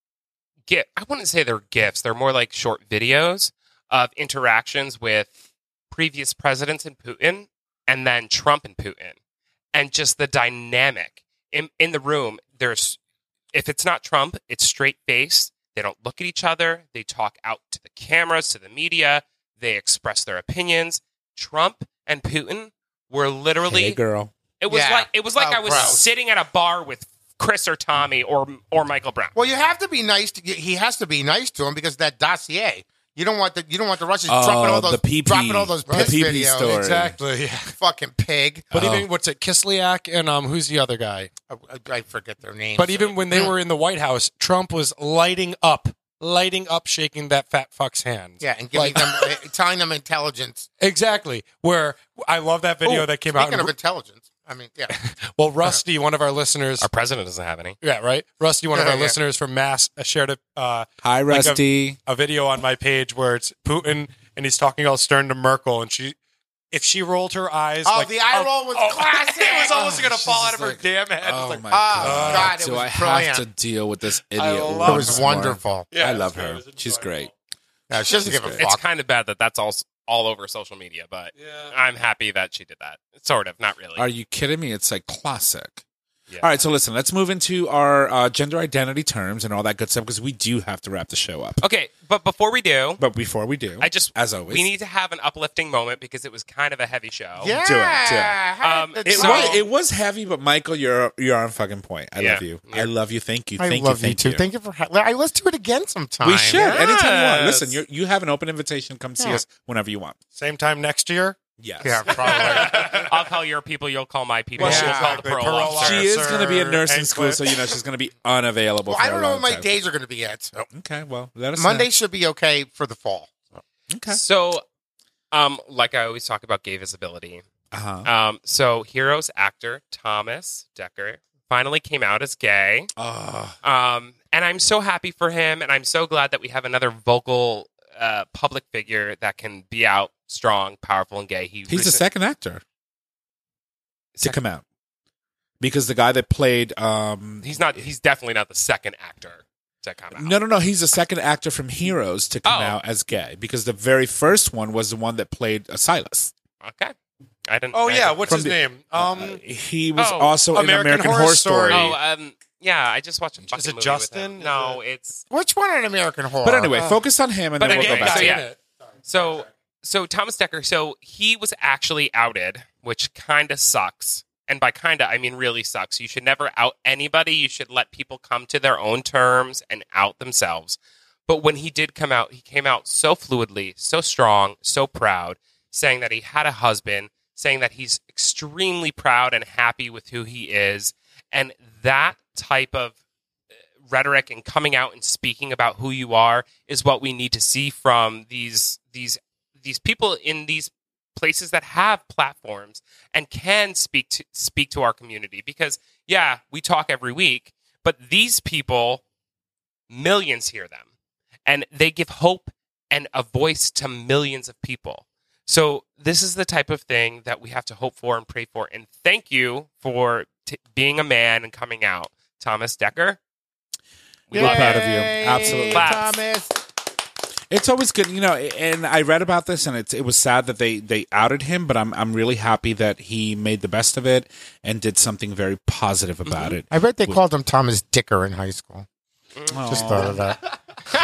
get I wouldn't say they're gifs, they're more like short videos of interactions with previous presidents and Putin and then Trump and Putin. And just the dynamic in in the room, there's if it's not Trump, it's straight face. They don't look at each other, they talk out to the cameras, to the media, they express their opinions. Trump and Putin were literally Hey, girl. it was Yeah. like it was like Oh, I was gross. sitting at a bar with Chris or Tommy or or Michael Brown. Well, you have to be nice to. He has to be nice to him because that dossier. You don't want the you don't want the Russians Oh, dropping all those the P P. dropping all those The piss P P videos. story. Exactly. Yeah. Fucking pig. But Oh. even what's it, Kislyak and um, who's the other guy? I, I- I forget their names. But even when they were in the White House, Trump was lighting up, lighting up, shaking that fat fuck's hands. yeah, and giving Like- them uh, telling them intelligence. Exactly. Where I love that video Ooh, that came out. Speaking And, of intelligence, I mean, yeah, well, Rusty, one of our listeners, Our president doesn't have any. yeah, right. Rusty, one of Yeah, our yeah. listeners from Mass, uh, shared a uh, Hi, Like a- Rusty. a video on my page where it's Putin and he's talking all stern to Merkel, and she, if she rolled her eyes, Oh, like, the eye roll was classic. It was almost Oh, gonna she's fall out just of her like, damn head. It was Oh like, my Oh, god! God, it Do was I brilliant. have to deal with this idiot? love once It was more? wonderful. yeah, I it love was great. her. It was She's enjoyable. great. Yeah, she doesn't give a great. It's fuck. kind of bad that that's all all over social media, but Yeah. I'm happy that she did that. Sort of, not really. Are you kidding me? It's like classic. Yeah. All right, so listen, let's move into our uh, gender identity terms and all that good stuff because we do have to wrap the show up. Okay, but before we do, But before we do, I just as always, we need to have an uplifting moment because it was kind of a heavy show. Yeah, Do it, do it. Um, That's It So- was it was heavy, but Michael, you're you're on fucking point. I Yeah. love you. Yeah. I love you. Thank you. I Thank love you. you Thank too. you. Thank you for. Ha- I, let's do it again sometime. We should anytime you want. Yes. Listen, you you have an open invitation. Come see Yeah. us whenever you want. Same time next year. Yes. Yeah, probably. I'll call your people, you'll call my people, Well, she'll yeah, call the exactly. parole Parole officer. She is Sir going to be a nurse in school, Anklet. so you know she's going to be unavailable. well, for I don't a know long what my time. days are going to be yet. So. Okay, well, let us Monday know. should be okay for the fall. Okay. So, um, like I always talk about gay visibility. Uh-huh. Um, so Heroes actor Thomas Decker finally came out as gay. Oh, Um, and I'm so happy for him, and I'm so glad that we have another vocal uh, public figure that can be out strong, powerful, and gay. He he's the recent- second actor to Second- come out because the guy that played um He's not. He's definitely not the second actor to come out. no no no he's the second actor from Heroes to come Oh. out as gay because the very first one was the one that played uh, Silas. Okay. I didn't. Oh I yeah, didn't- what's From his the- name? Um, Uh, he was oh, also in American American Horror Horror Story. Story. Oh, um, yeah. I just watched a fucking it movie Justin? with him. No, it's Which one in American Horror? But anyway, Uh, focus on him and but then we'll anyway, go back. so to yeah. in it. so so Thomas Decker. So he was actually outed, which kind of sucks. And by kind of, I mean really sucks. You should never out anybody. You should let people come to their own terms and out themselves. But when he did come out, he came out so fluidly, so strong, so proud, saying that he had a husband, saying that he's extremely proud and happy with who he is. And that type of rhetoric and coming out and speaking about who you are is what we need to see from these these these people in these places that have platforms and can speak to speak to our community. Because yeah, we talk every week, but these people, millions hear them, and they give hope and a voice to millions of people. So this is the type of thing that we have to hope for and pray for. And thank you for t- being a man and coming out, Thomas Decker. We We're love proud you. of you. Absolutely. Claps. Thomas. It's always good, you know. And I read about this, and it's, it was sad that they, they outed him. But I'm I'm really happy that he made the best of it and did something very positive about it. I bet they called him Thomas Dicker in high school. Aw. Just thought of that.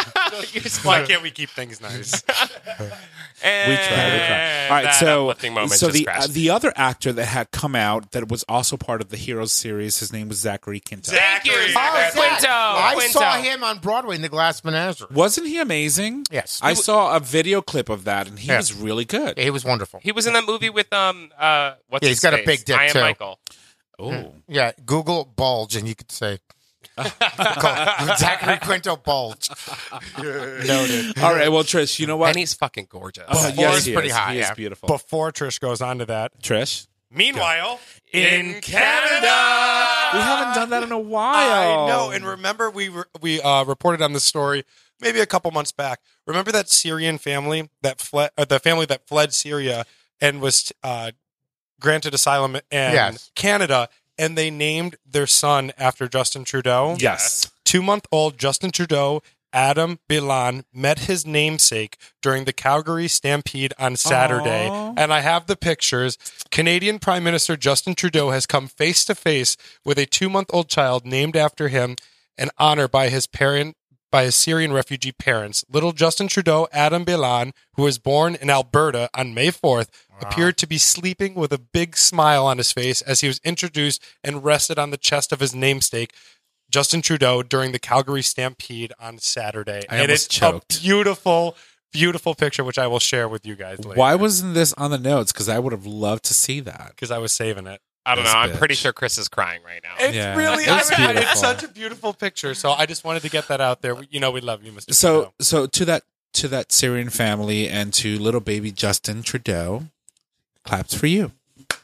Why can't we keep things nice? We try, we try. All right, That so uplifting moment so just the uh, crashed. the other actor that had come out that was also part of the Heroes series, his name was Zachary Quinto. Thank you, Zachary. Zachary. Oh, Quinto. Zach. I Quinto. saw him on Broadway in The Glass Menagerie. Wasn't he amazing? Yes. I saw a video clip of that, and he Yeah. was really good. He was wonderful. He was in that movie with um uh what's Yeah, his he's got a face? big dick, I Am too. Michael. Oh, Yeah, Google bulge, and you could say Called Zachary Quinto Bulge. Noted. All right, well, Trish, you know what? And he's fucking gorgeous. Oh, Well, yes, he's he pretty is. hot, He is yeah. beautiful. Before Trish goes on to that, Trish, meanwhile, In Canada! we haven't done that in a I while. know. And remember, we re- we uh, reported on this story maybe a couple months back. Remember that Syrian family that fled, uh, the family that fled Syria and was uh, granted asylum in Yes. Canada, and they named their son after Justin Trudeau. Yes. Two-month-old Justin Trudeau, Adam Bilan, met his namesake during the Calgary Stampede on Saturday. Aw. And I have the pictures. Canadian Prime Minister Justin Trudeau has come face-to-face with a two-month-old child named after him and honored by his parent by his Syrian refugee parents. Little Justin Trudeau, Adam Bilan, who was born in Alberta on May fourth, appeared to be sleeping with a big smile on his face as he was introduced and rested on the chest of his namesake, Justin Trudeau, during the Calgary Stampede on Saturday. I and almost it's choked. a beautiful, beautiful picture, which I will share with you guys later. Why wasn't this on the notes? Because I would have loved to see that. Because I was saving it. I don't know. This I'm pretty bitch. sure Chris is crying right now. It's Yeah. really, It's I mean, beautiful. it's such a beautiful picture. So I just wanted to get that out there. You know, we love you, Mister So, Trudeau. so to that to that Syrian family and to little baby Justin Trudeau, claps for you.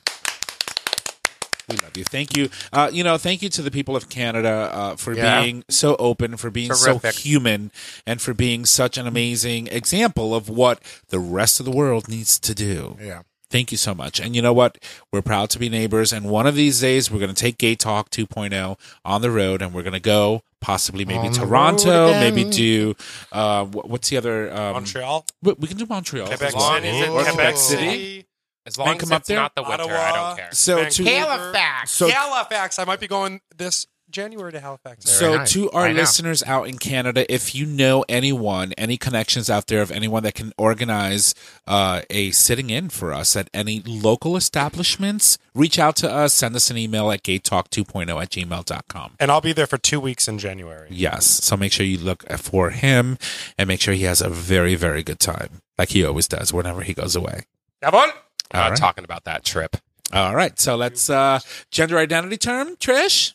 We love you. Thank you. Uh, you know, thank you to the people of Canada uh, for Yeah. being so open, for being Terrific. so human, and for being such an amazing example of what the rest of the world needs to do. Yeah. Thank you so much. And you know what? We're proud to be neighbors. And one of these days, we're going to take Gay Talk two point oh on the road, and we're going to go possibly maybe On the Toronto, road again. maybe do uh, wh- what's the other? Um, Montreal, we we can do Montreal. Quebec As long City, as it's Or Quebec City. City. As long Man, as come up it's there. not the winter, I Ottawa. don't care. So to Halifax. So- Halifax. I might be going this January to Halifax. So nice. to our I know. listeners out in Canada, if you know anyone, any connections out there of anyone that can organize uh, a sitting in for us at any local establishments, reach out to us. Send us an email at gaytalk two point oh at gmail dot com. And I'll be there for two weeks in January. Yes. So make sure you look for him and make sure he has a very, very good time, like he always does whenever he goes away. Come on. I'm All not right. talking about that trip. All right. So let's uh, gender identity term, Trish.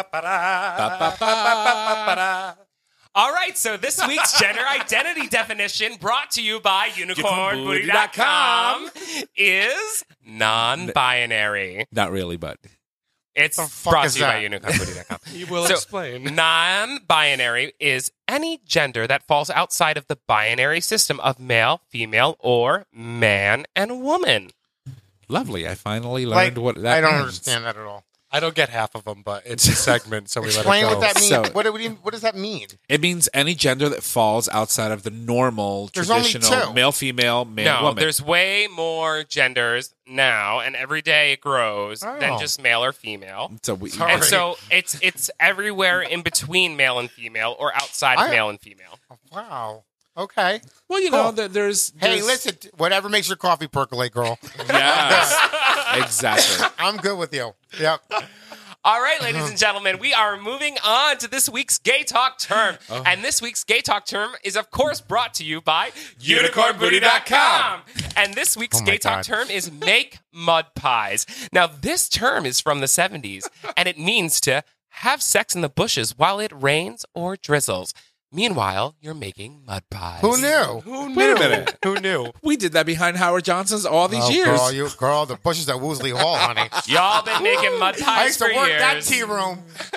All right, so this week's gender identity definition, brought to you by unicorn booty dot com, is non-binary. Not really, but It's The fuck brought is to you by that? unicorn booty dot com. You will So, explain. Non-binary is any gender that falls outside of the binary system of male, female, or man and woman. lovely. I finally Like, learned what that I don't means. understand that at all. I don't get half of them, but it's a segment, so we let Explain it go. what that means. So- what, do we- what does that mean? It means any gender that falls outside of the normal, There's only traditional two. male, female, man, no, woman. there's way more genders now, and every day it grows than Oh. just male or female. So we, Sorry. And so it's it's everywhere in between male and female, or outside of I- male and female. Wow. Okay. well, you Cool. know, there- there's, Hey, there's- listen. Whatever makes your coffee percolate, girl. Yes, exactly. I'm good with you. Yep. All right, ladies and gentlemen, we are moving on to this week's Gay Talk term. And this week's Gay Talk term is, of course, brought to you by unicorn booty dot com. And this week's Oh my Gay Talk God. term is make mud pies. Now, this term is from the seventies, and it means to have sex in the bushes while it rains or drizzles. Meanwhile, you're making mud pies. Who knew? Who knew? Wait a minute. Who knew? We did that behind Howard Johnson's all these Oh, years. girl, you girl, the bushes at Woolsey Hall, honey. Y'all been making mud pies I used to for work years. that tea room.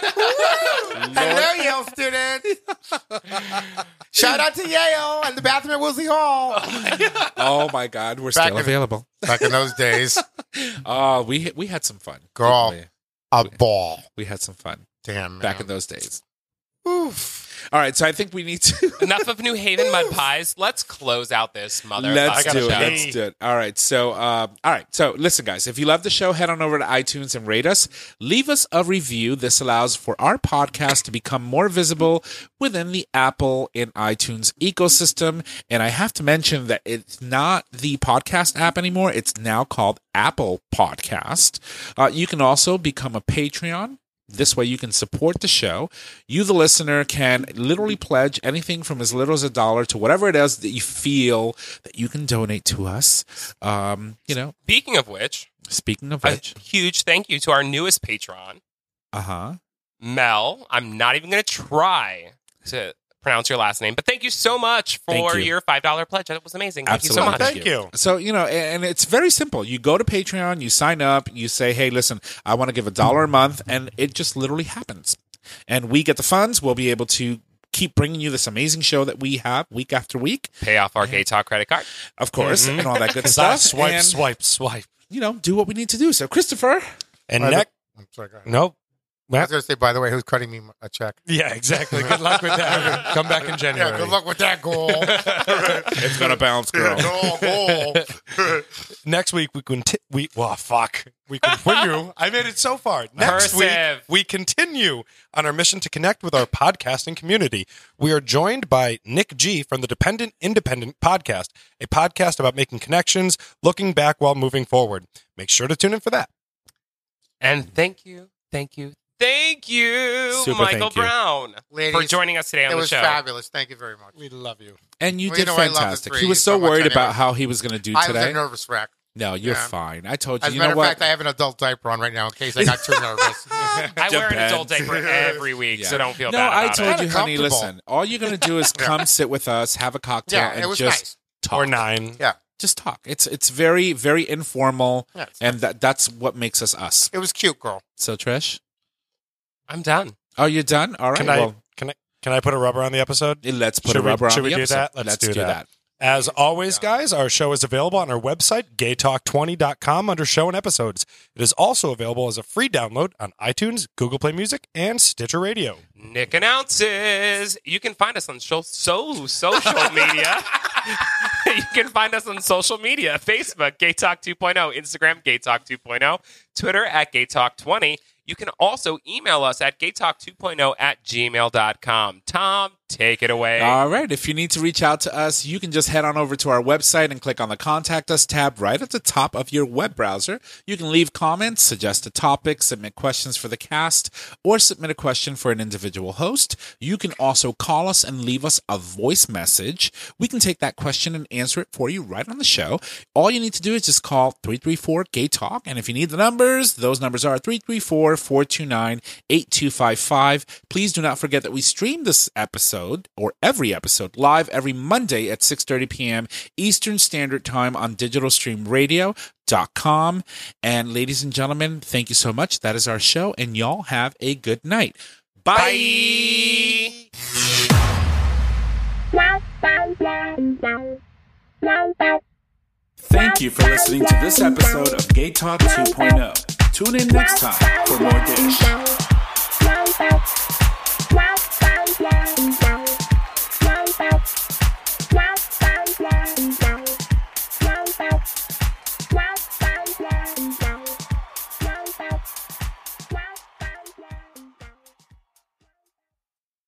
Hello, Yale student. Shout out to Yale and the bathroom at Woolsey Hall. Oh my God, we're Back still in- available. Back in those days, Oh, we we had some fun, Girl. didn't a ball. We? We had some fun Damn, man. back in those days. Oof. All right, so I think we need to Enough of New Haven mud pies. Let's close out this mother. Let's gotta do it. show. Let's do it. All right. So, um, all right. So, listen, guys. If you love the show, head on over to iTunes and rate us. Leave us a review. This allows for our podcast to become more visible within the Apple and iTunes ecosystem. And I have to mention that it's not the podcast app anymore. It's now called Apple Podcast. Uh, you can also become a Patreon. This way you can support the show. You, the listener, can literally pledge anything from as little as a dollar to whatever it is that you feel that you can donate to us. Um, you know, Speaking of which, speaking of a which, huge thank you to our newest patron, uh-huh. Mel. I'm not even going to try to pronounce your last name, but thank you so much Thank for you. your five dollars pledge. That was amazing. Thank Absolutely. you so much. Thank you. So, you know, and it's very simple. You go to Patreon, you sign up, you say, hey, listen, I want to give a dollar a month, and it just literally happens. And we get the funds. We'll be able to keep bringing you this amazing show that we have week after week, Pay off our Gay Talk credit card. of course, and all that good Swipe, stuff. swipe, and, swipe, swipe. you know, do what we need to do. So, Christopher, And By the- next, I'm sorry, go ahead. nope. I was Matt? going to say, by the way, who's cutting me a check? Yeah, exactly. Good luck with that. Come back in January. Yeah, good luck with that goal. it's going to bounce, girl. goal, goal. Next week we conti- we well fuck we continue. I made it so far. Next Cursive. week we continue on our mission to connect with our podcasting community. We are joined by Nick G from the Dependent Independent Podcast, a podcast about making connections, looking back while moving forward. Make sure to tune in for that. And thank you, thank you, thank you, Super Michael thank you. Brown, Ladies, for joining us today on It the was show. fabulous. Thank you very much. We love you. And you Well, you did know, I love the fantastic. three He was so so much worried anyway. about how he was going to do I was today. a nervous wreck. No, you're Yeah. fine. I told you. As a You matter know of what? fact, I have an adult diaper on right now in case I got too nervous. I wear an Depends. adult diaper every week, Yeah. so don't feel no, bad I about told it. you, Kinda honey. comfortable. Listen, all you're going to do is come sit with us, have a cocktail, Yeah, and it was just nice. talk. Or nine. Yeah, Just talk. It's it's very very informal, Yeah, it's and that that's what makes us us. it was cute, girl. So, Trish, I'm done. oh, you're done. All right. Can I well, can I can I put a rubber on the episode? let's put Should a we- rubber on should the we do episode. that? Let's do do that. that. As always, guys, our show is available on our website, gay talk twenty dot com, under show and episodes. It is also available as a free download on iTunes, Google Play Music, and Stitcher Radio. Nick announces. You can find us on so, so social media. You can find us on social media: Facebook, Gay Talk two point oh, Instagram, Gay Talk two point oh, Twitter at Gay Talk twenty. You can also email us at gay talk two point oh at gmail dot com. Tom, take it away. All right. If you need to reach out to us, you can just head on over to our website and click on the Contact Us tab right at the top of your web browser. You can leave comments, suggest a topic, submit questions for the cast, or submit a question for an individual host. You can also call us and leave us a voice message. We can take that question and answer it for you right on the show. All you need to do is just call three three four, gay talk. And if you need the numbers, those numbers are three three four, four two nine, eight two five five. Please do not forget that we stream this episode, or every episode, live every Monday at six thirty p.m. Eastern Standard Time on digital stream radio dot com. And ladies and gentlemen, thank you so much. That is our show, and y'all have a good night. Bye. Thank you for listening to this episode of Gay Talk two point oh. Tune in next time for more dish.